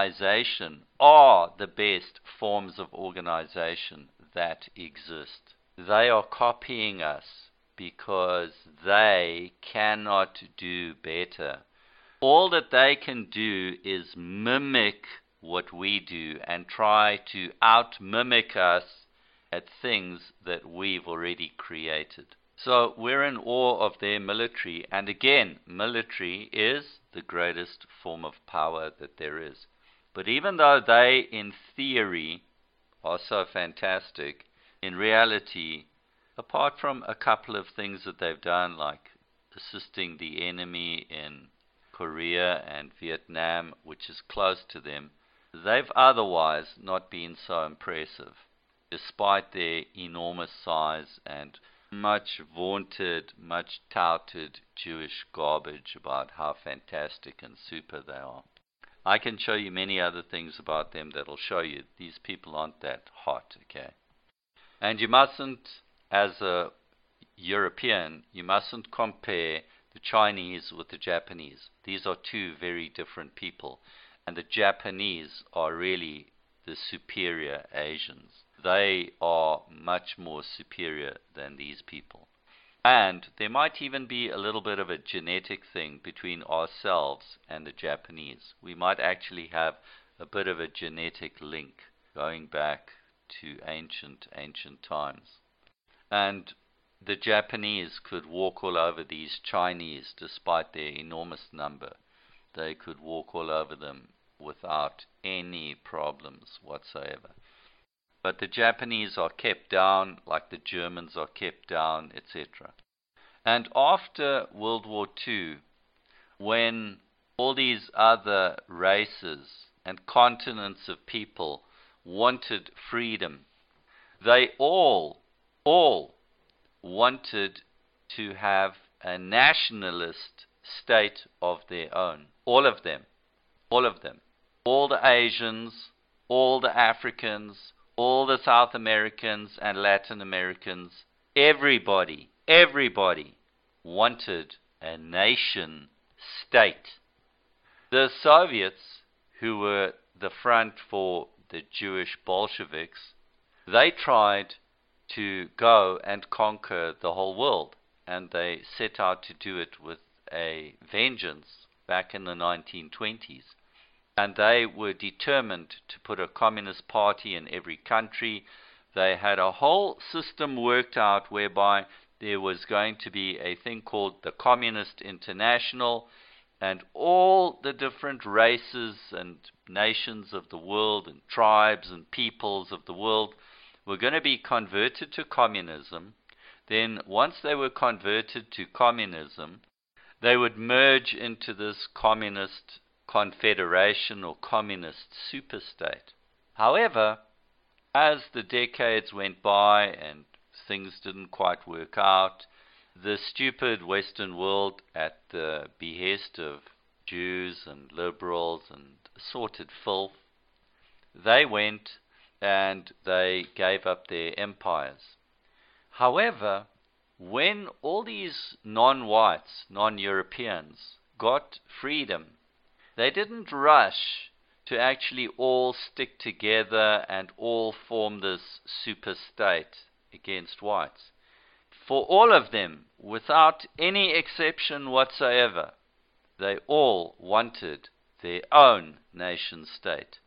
organization are the best forms of organization that exist. they are copying us because they cannot do better. All that they can do is mimic what we do and try to out-mimic us at things that we've already created. So we're in awe of their military, and again, military is the greatest form of power that there is. But even though they, in theory, are so fantastic, in reality, apart from a couple of things that they've done, like assisting the enemy in Korea and Vietnam, which is close to them, they've otherwise not been so impressive, despite their enormous size and much vaunted, much touted Jewish garbage about how fantastic and super they are. I can show you many other things about them that'll show you these people aren't that hot, okay? And you mustn't, as a European, you mustn't compare the Chinese with the Japanese. These are two very different people. And the Japanese are really the superior Asians. They are much more superior than these people. And there might even be a little bit of a genetic thing between ourselves and the Japanese. We might actually have a bit of a genetic link going back to ancient, ancient times. And the Japanese could walk all over these Chinese despite their enormous number. They could walk all over them without any problems whatsoever. But the Japanese are kept down like the Germans are kept down, et cetera. And after World War Two, when all these other races and continents of people wanted freedom, they all, all wanted to have a nationalist state of their own. All of them. All of them. All the Asians, all the Africans, all the South Americans and Latin Americans, everybody, everybody wanted a nation state. The Soviets, who were the front for the Jewish Bolsheviks, they tried to go and conquer the whole world, and they set out to do it with a vengeance back in the nineteen twenties. And they were determined to put a communist party in every country. They had a whole system worked out whereby there was going to be a thing called the Communist International, and all the different races and nations of the world and tribes and peoples of the world were going to be converted to communism. Then once they were converted to communism, they would merge into this communist confederation or communist superstate. However, as the decades went by and things didn't quite work out, the stupid Western world, at the behest of Jews and liberals and assorted filth, they went and they gave up their empires. However, when all these non-whites, non-Europeans got freedom, they didn't rush to actually all stick together and all form this super state against whites. For all of them, without any exception whatsoever, they all wanted their own nation state.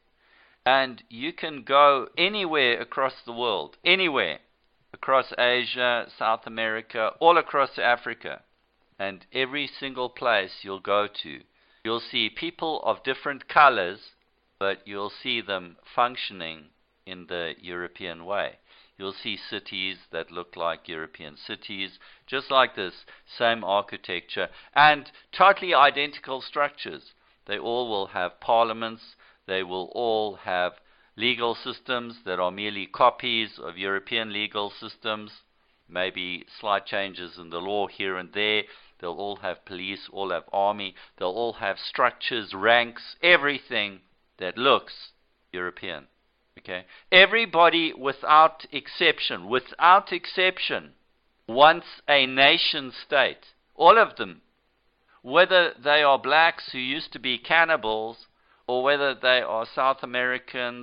And you can go anywhere across the world, anywhere, across Asia, South America, all across Africa, and every single place you'll go to, you'll see people of different colors, but you'll see them functioning in the European way. You'll see cities that look like European cities, just like this, same architecture, and totally identical structures. They all will have parliaments, they will all have legal systems that are merely copies of European legal systems, maybe slight changes in the law here and there. They'll all have police, all have army, they'll all have structures, ranks, everything that looks European. Okay? Everybody without exception, without exception, wants a nation state. All of them. Whether they are blacks who used to be cannibals, or whether they are South Americans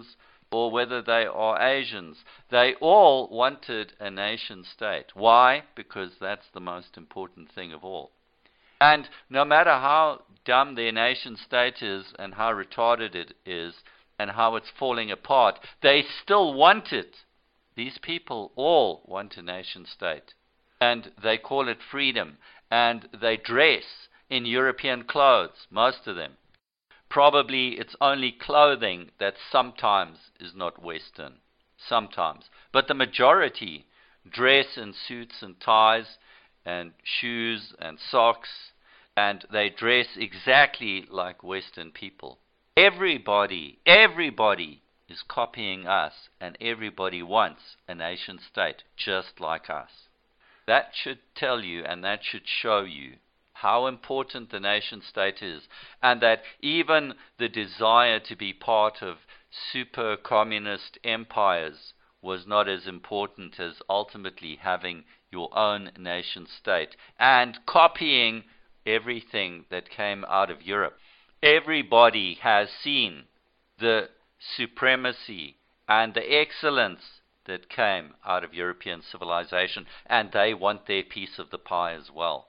or whether they are Asians. They all wanted a nation state. Why? Because that's the most important thing of all. And no matter how dumb their nation state is and how retarded it is and how it's falling apart, they still want it. These people all want a nation state. And they call it freedom. And they dress in European clothes, most of them. Probably it's only clothing that sometimes is not Western. Sometimes. But the majority dress in suits and ties and shoes and socks, and they dress exactly like Western people. Everybody, everybody is copying us, and everybody wants a nation state just like us. That should tell you, and that should show you how important the nation state is, and that even the desire to be part of super communist empires was not as important as ultimately having your own nation state and copying everything that came out of Europe. Everybody has seen the supremacy and the excellence that came out of European civilization, and they want their piece of the pie as well.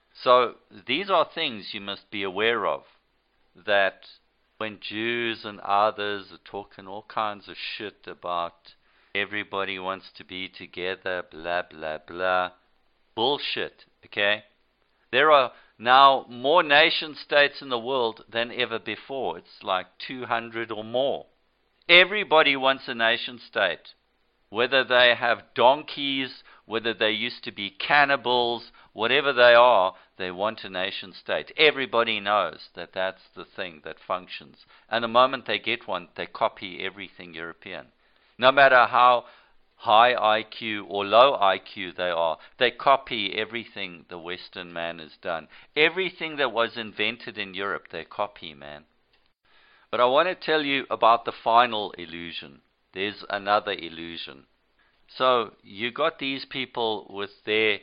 So these are things you must be aware of, that when Jews and others are talking all kinds of shit about everybody wants to be together, blah, blah, blah, bullshit, okay? There are now more nation states in the world than ever before. It's like two hundred or more. Everybody wants a nation state. Whether they have donkeys, whether they used to be cannibals, whatever they are, they want a nation state. Everybody knows that that's the thing that functions. And the moment they get one, they copy everything European. No matter how high I Q or low I Q they are, they copy everything the Western man has done. Everything that was invented in Europe, they copy, man. But I want to tell you about the final illusion. There's another illusion. So you got these people with their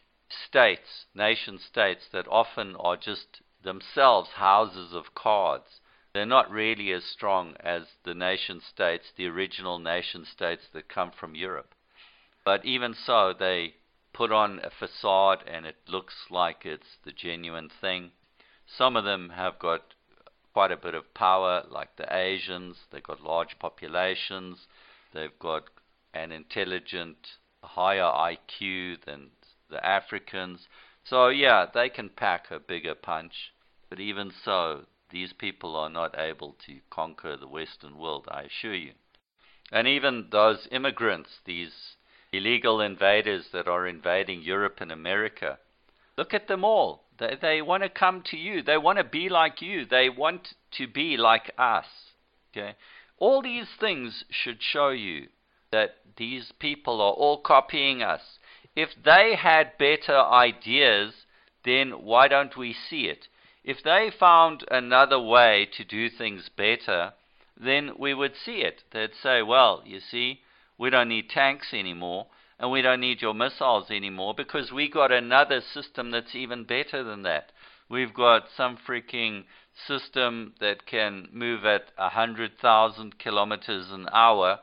states, nation states, that often are just themselves houses of cards. They're not really as strong as the nation states, the original nation states that come from Europe. But even so, they put on a facade and it looks like it's the genuine thing. Some of them have got quite a bit of power, like the Asians. They've got large populations. They've got an intelligent, higher I Q than the Africans. So yeah, they can pack a bigger punch. But even so, these people are not able to conquer the Western world, I assure you. And even those immigrants, these illegal invaders that are invading Europe and America, look at them all. They, they want to come to you. They want to be like you. They want to be like us. Okay? All these things should show you that these people are all copying us. If they had better ideas, then why don't we see it? If they found another way to do things better, then we would see it. They'd say, well, you see, we don't need tanks anymore, and we don't need your missiles anymore, because we got another system that's even better than that. We've got some freaking system that can move at one hundred thousand kilometers an hour,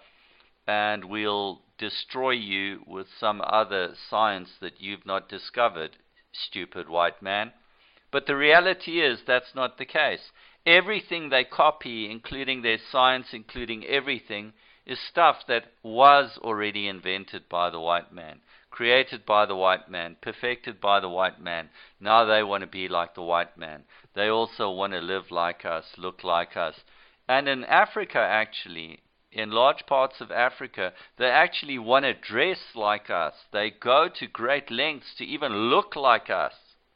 and we'll destroy you with some other science that you've not discovered, stupid white man. But the reality is that's not the case. Everything they copy, including their science, including everything, is stuff that was already invented by the white man, created by the white man, perfected by the white man. Now they want to be like the white man. They also want to live like us, look like us. And in Africa, actually, in large parts of Africa, they actually want to dress like us. They go to great lengths to even look like us.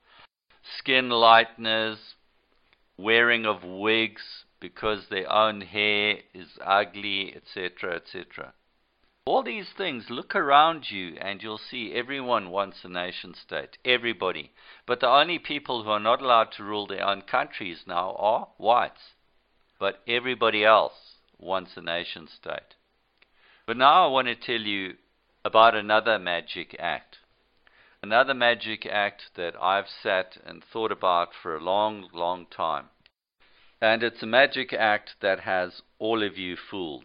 Skin lighteners, wearing of wigs because their own hair is ugly, et cetera, et cetera. All these things, look around you and you'll see everyone wants a nation state. Everybody. But the only people who are not allowed to rule their own countries now are whites. But everybody else wants a nation state. But now I want to tell you about another magic act. Another magic act that I've sat and thought about for a long, long time. And it's a magic act that has all of you fooled.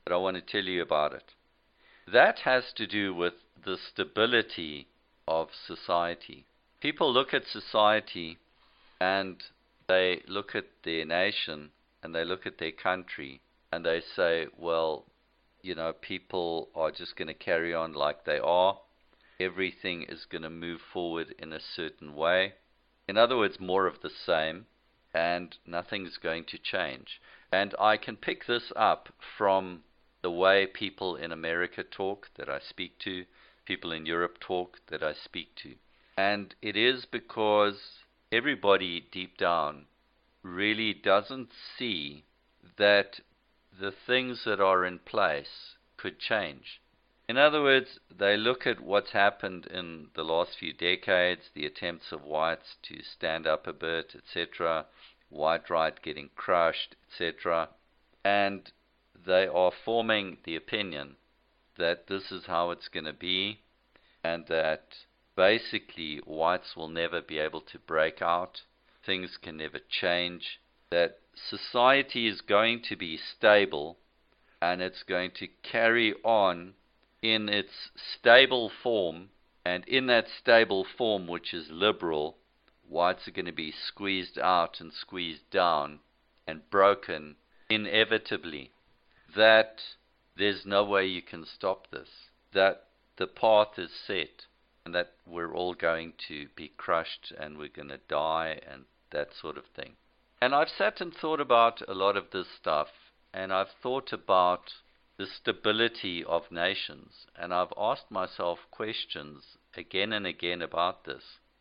but I want to tell you about it. That has to do with the stability of society. People look at society and they look at their nation and they look at their country and they say, well, you know, people are just going to carry on like they are. Everything is going to move forward in a certain way. In other words, more of the same, and nothing's going to change. And I can pick this up from the way people in America talk that I speak to, people in Europe talk that I speak to. And it is because everybody deep down really doesn't see that the things that are in place could change. In other words, they look at what's happened in the last few decades, the attempts of whites to stand up a bit, et cetera, white right getting crushed, et cetera, and they are forming the opinion that this is how it's going to be, and that basically whites will never be able to break out, things can never change, that society is going to be stable and it's going to carry on in its stable form, and in that stable form, which is liberal, whites are going to be squeezed out and squeezed down and broken inevitably. That there's no way you can stop this, that the path is set, and that we're all going to be crushed and we're going to die and that sort of thing. And I've sat and thought about a lot of this stuff, and I've thought about the stability of nations, and I've asked myself questions again and again about this.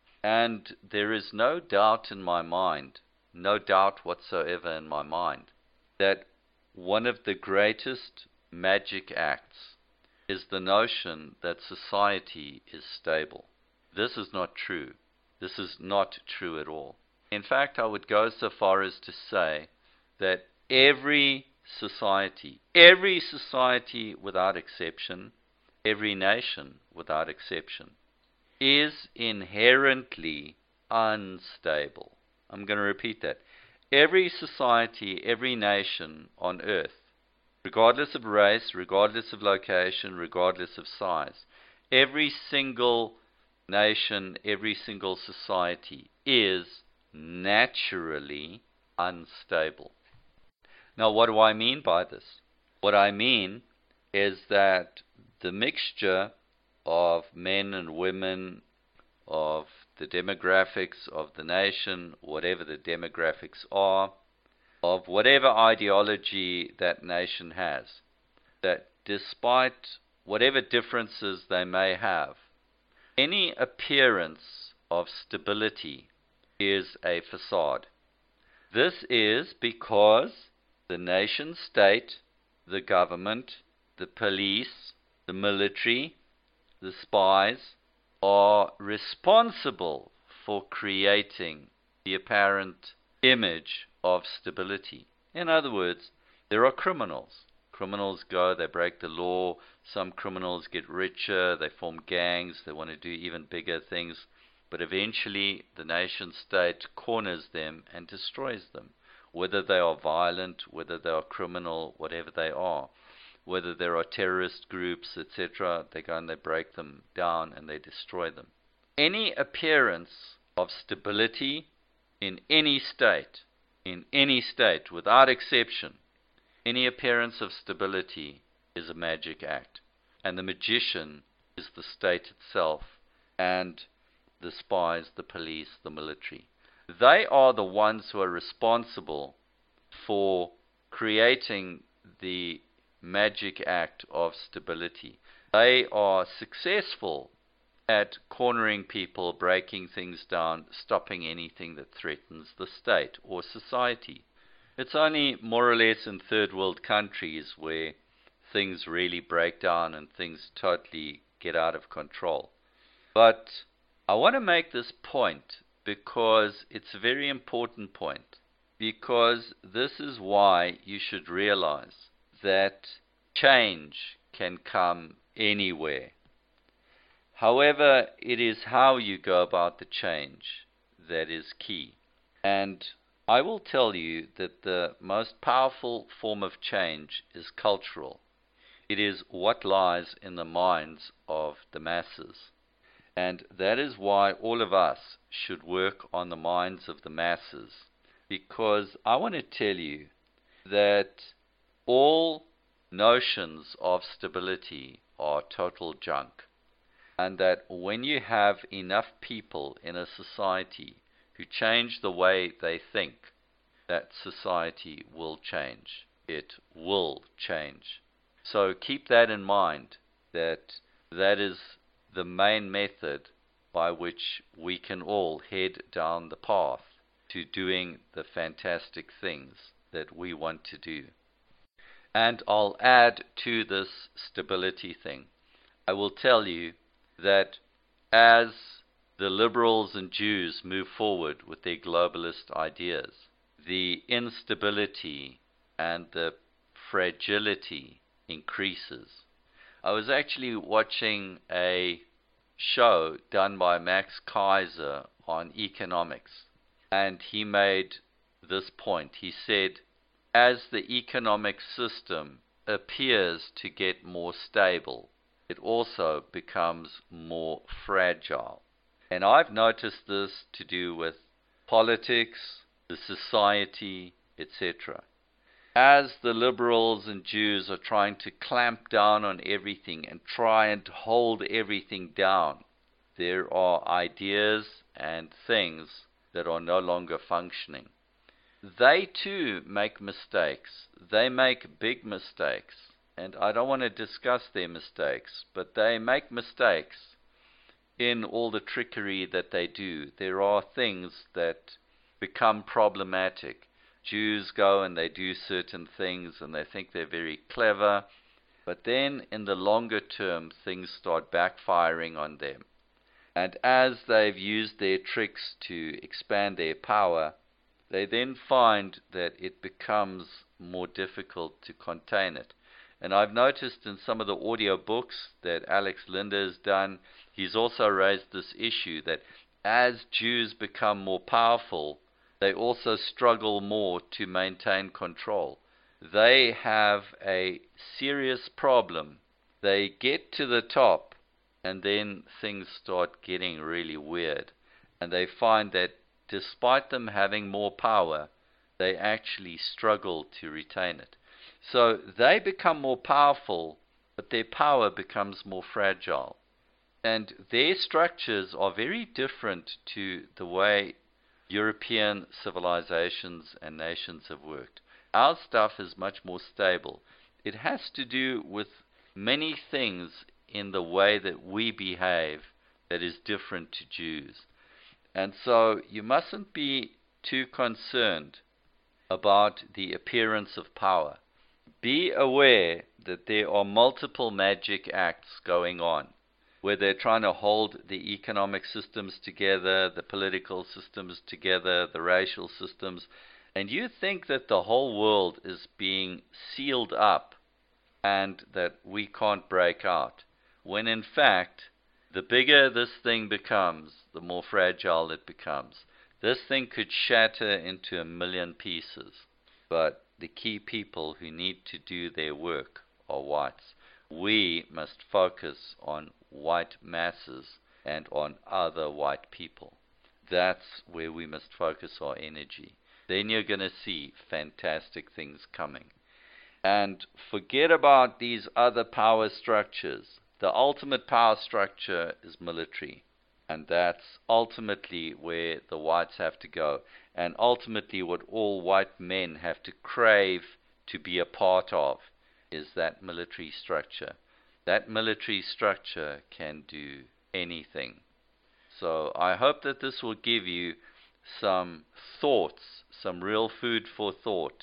And there is no doubt in my mind, no doubt whatsoever in my mind, that one of the greatest magic acts is the notion that society is stable. This is not true. This is not true at all. In fact, I would go so far as to say that every society, every society without exception, every nation without exception, is inherently unstable. I'm going to repeat that. Every society, every nation on earth, regardless of race, regardless of location, regardless of size, every single nation, every single society is naturally unstable. Now, what do I mean by this? What I mean is that the mixture of men and women, of the demographics of the nation, whatever the demographics are, of whatever ideology that nation has, that despite whatever differences they may have, any appearance of stability is a facade. This is because the nation state, the government, the police, the military, the spies are responsible for creating the apparent image of stability. In other words, there are criminals. Criminals go, they break the law. Some criminals get richer, they form gangs, they want to do even bigger things. But eventually the nation state corners them and destroys them. Whether they are violent, whether they are criminal, whatever they are, whether there are terrorist groups, et cetera, they go and they break them down and they destroy them. Any appearance of stability in any state, in any state, without exception, any appearance of stability is a magic act. And the magician is the state itself and the spies, the police, the military. They are the ones who are responsible for creating the magic act of stability. They are successful at cornering people, breaking things down, stopping anything that threatens the state or society. It's only more or less in third world countries where things really break down and things totally get out of control. But I want to make this point because it's a very important point, because this is why you should realize that change can come anywhere. However, it is how you go about the change that is key. And I will tell you that the most powerful form of change is cultural. It is what lies in the minds of the masses. And that is why all of us should work on the minds of the masses. Because I want to tell you that all notions of stability are total junk. And that when you have enough people in a society who change the way they think, that society will change. It will change. So keep that in mind, that that is the main method by which we can all head down the path to doing the fantastic things that we want to do. And I'll add to this stability thing. I will tell you that as the liberals and Jews move forward with their globalist ideas, the instability and the fragility increases. I was actually watching a show done by Max Kaiser on economics, and he made this point. He said, as the economic system appears to get more stable, it also becomes more fragile. And I've noticed this to do with politics, the society, et cetera. As the liberals and Jews are trying to clamp down on everything and try and hold everything down, there are ideas and things that are no longer functioning. They too make mistakes. They make big mistakes. And I don't want to discuss their mistakes, but they make mistakes in all the trickery that they do. There are things that become problematic. Jews go and they do certain things and they think they're very clever, but then in the longer term things start backfiring on them. And as they've used their tricks to expand their power, they then find that it becomes more difficult to contain it. And I've noticed in some of the audio books that Alex Linder has done, he's also raised this issue that as Jews become more powerful, they also struggle more to maintain control. They have a serious problem. They get to the top, and then things start getting really weird. And they find that despite them having more power, they actually struggle to retain it. So they become more powerful, but their power becomes more fragile. And their structures are very different to the way European civilizations and nations have worked. Our stuff is much more stable. It has to do with many things in the way that we behave that is different to Jews. And so you mustn't be too concerned about the appearance of power. Be aware that there are multiple magic acts going on, where they're trying to hold the economic systems together, the political systems together, the racial systems, and you think that the whole world is being sealed up and that we can't break out, when in fact, the bigger this thing becomes, the more fragile it becomes. This thing could shatter into a million pieces, but the key people who need to do their work are whites. We must focus on white masses and on other white people. That's where we must focus our energy. Then you're going to see fantastic things coming. And forget about these other power structures. The ultimate power structure is military. And that's ultimately where the whites have to go. And ultimately what all white men have to crave to be a part of is that military structure. That military structure can do anything. So I hope that this will give you some thoughts, some real food for thought.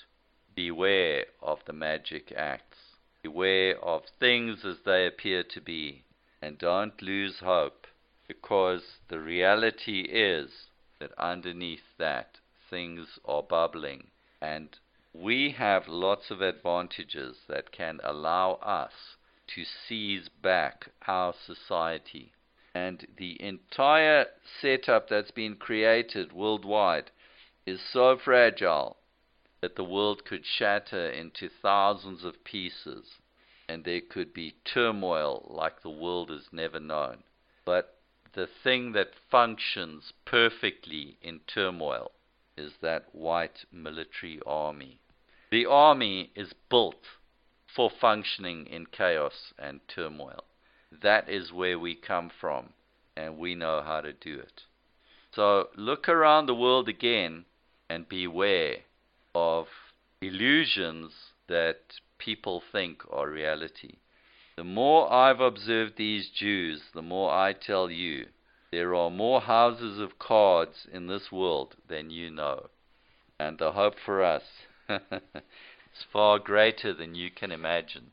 Beware of the magic acts. Beware of things as they appear to be. And don't lose hope, because the reality is that underneath that things are bubbling, and we have lots of advantages that can allow us to seize back our society. And the entire setup that's been created worldwide is so fragile that the world could shatter into thousands of pieces. and there could be turmoil like the world has never known. But the thing that functions perfectly in turmoil is that white military army. The army is built for functioning in chaos and turmoil. That is where we come from, and we know how to do it. So look around the world again and beware of illusions that people think are reality. The more I've observed these Jews, the more I tell you, there are more houses of cards in this world than you know. And the hope for us is far greater than you can imagine.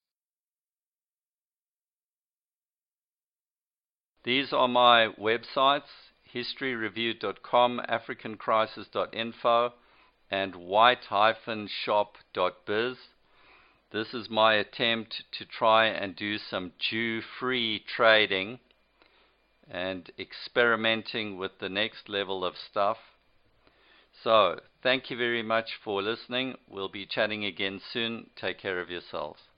These are my websites, history review dot com, african crisis dot info, and white dash shop dot biz. This is my attempt to try and do some Jew-free trading and experimenting with the next level of stuff. So, thank you very much for listening. We'll be chatting again soon. Take care of yourselves.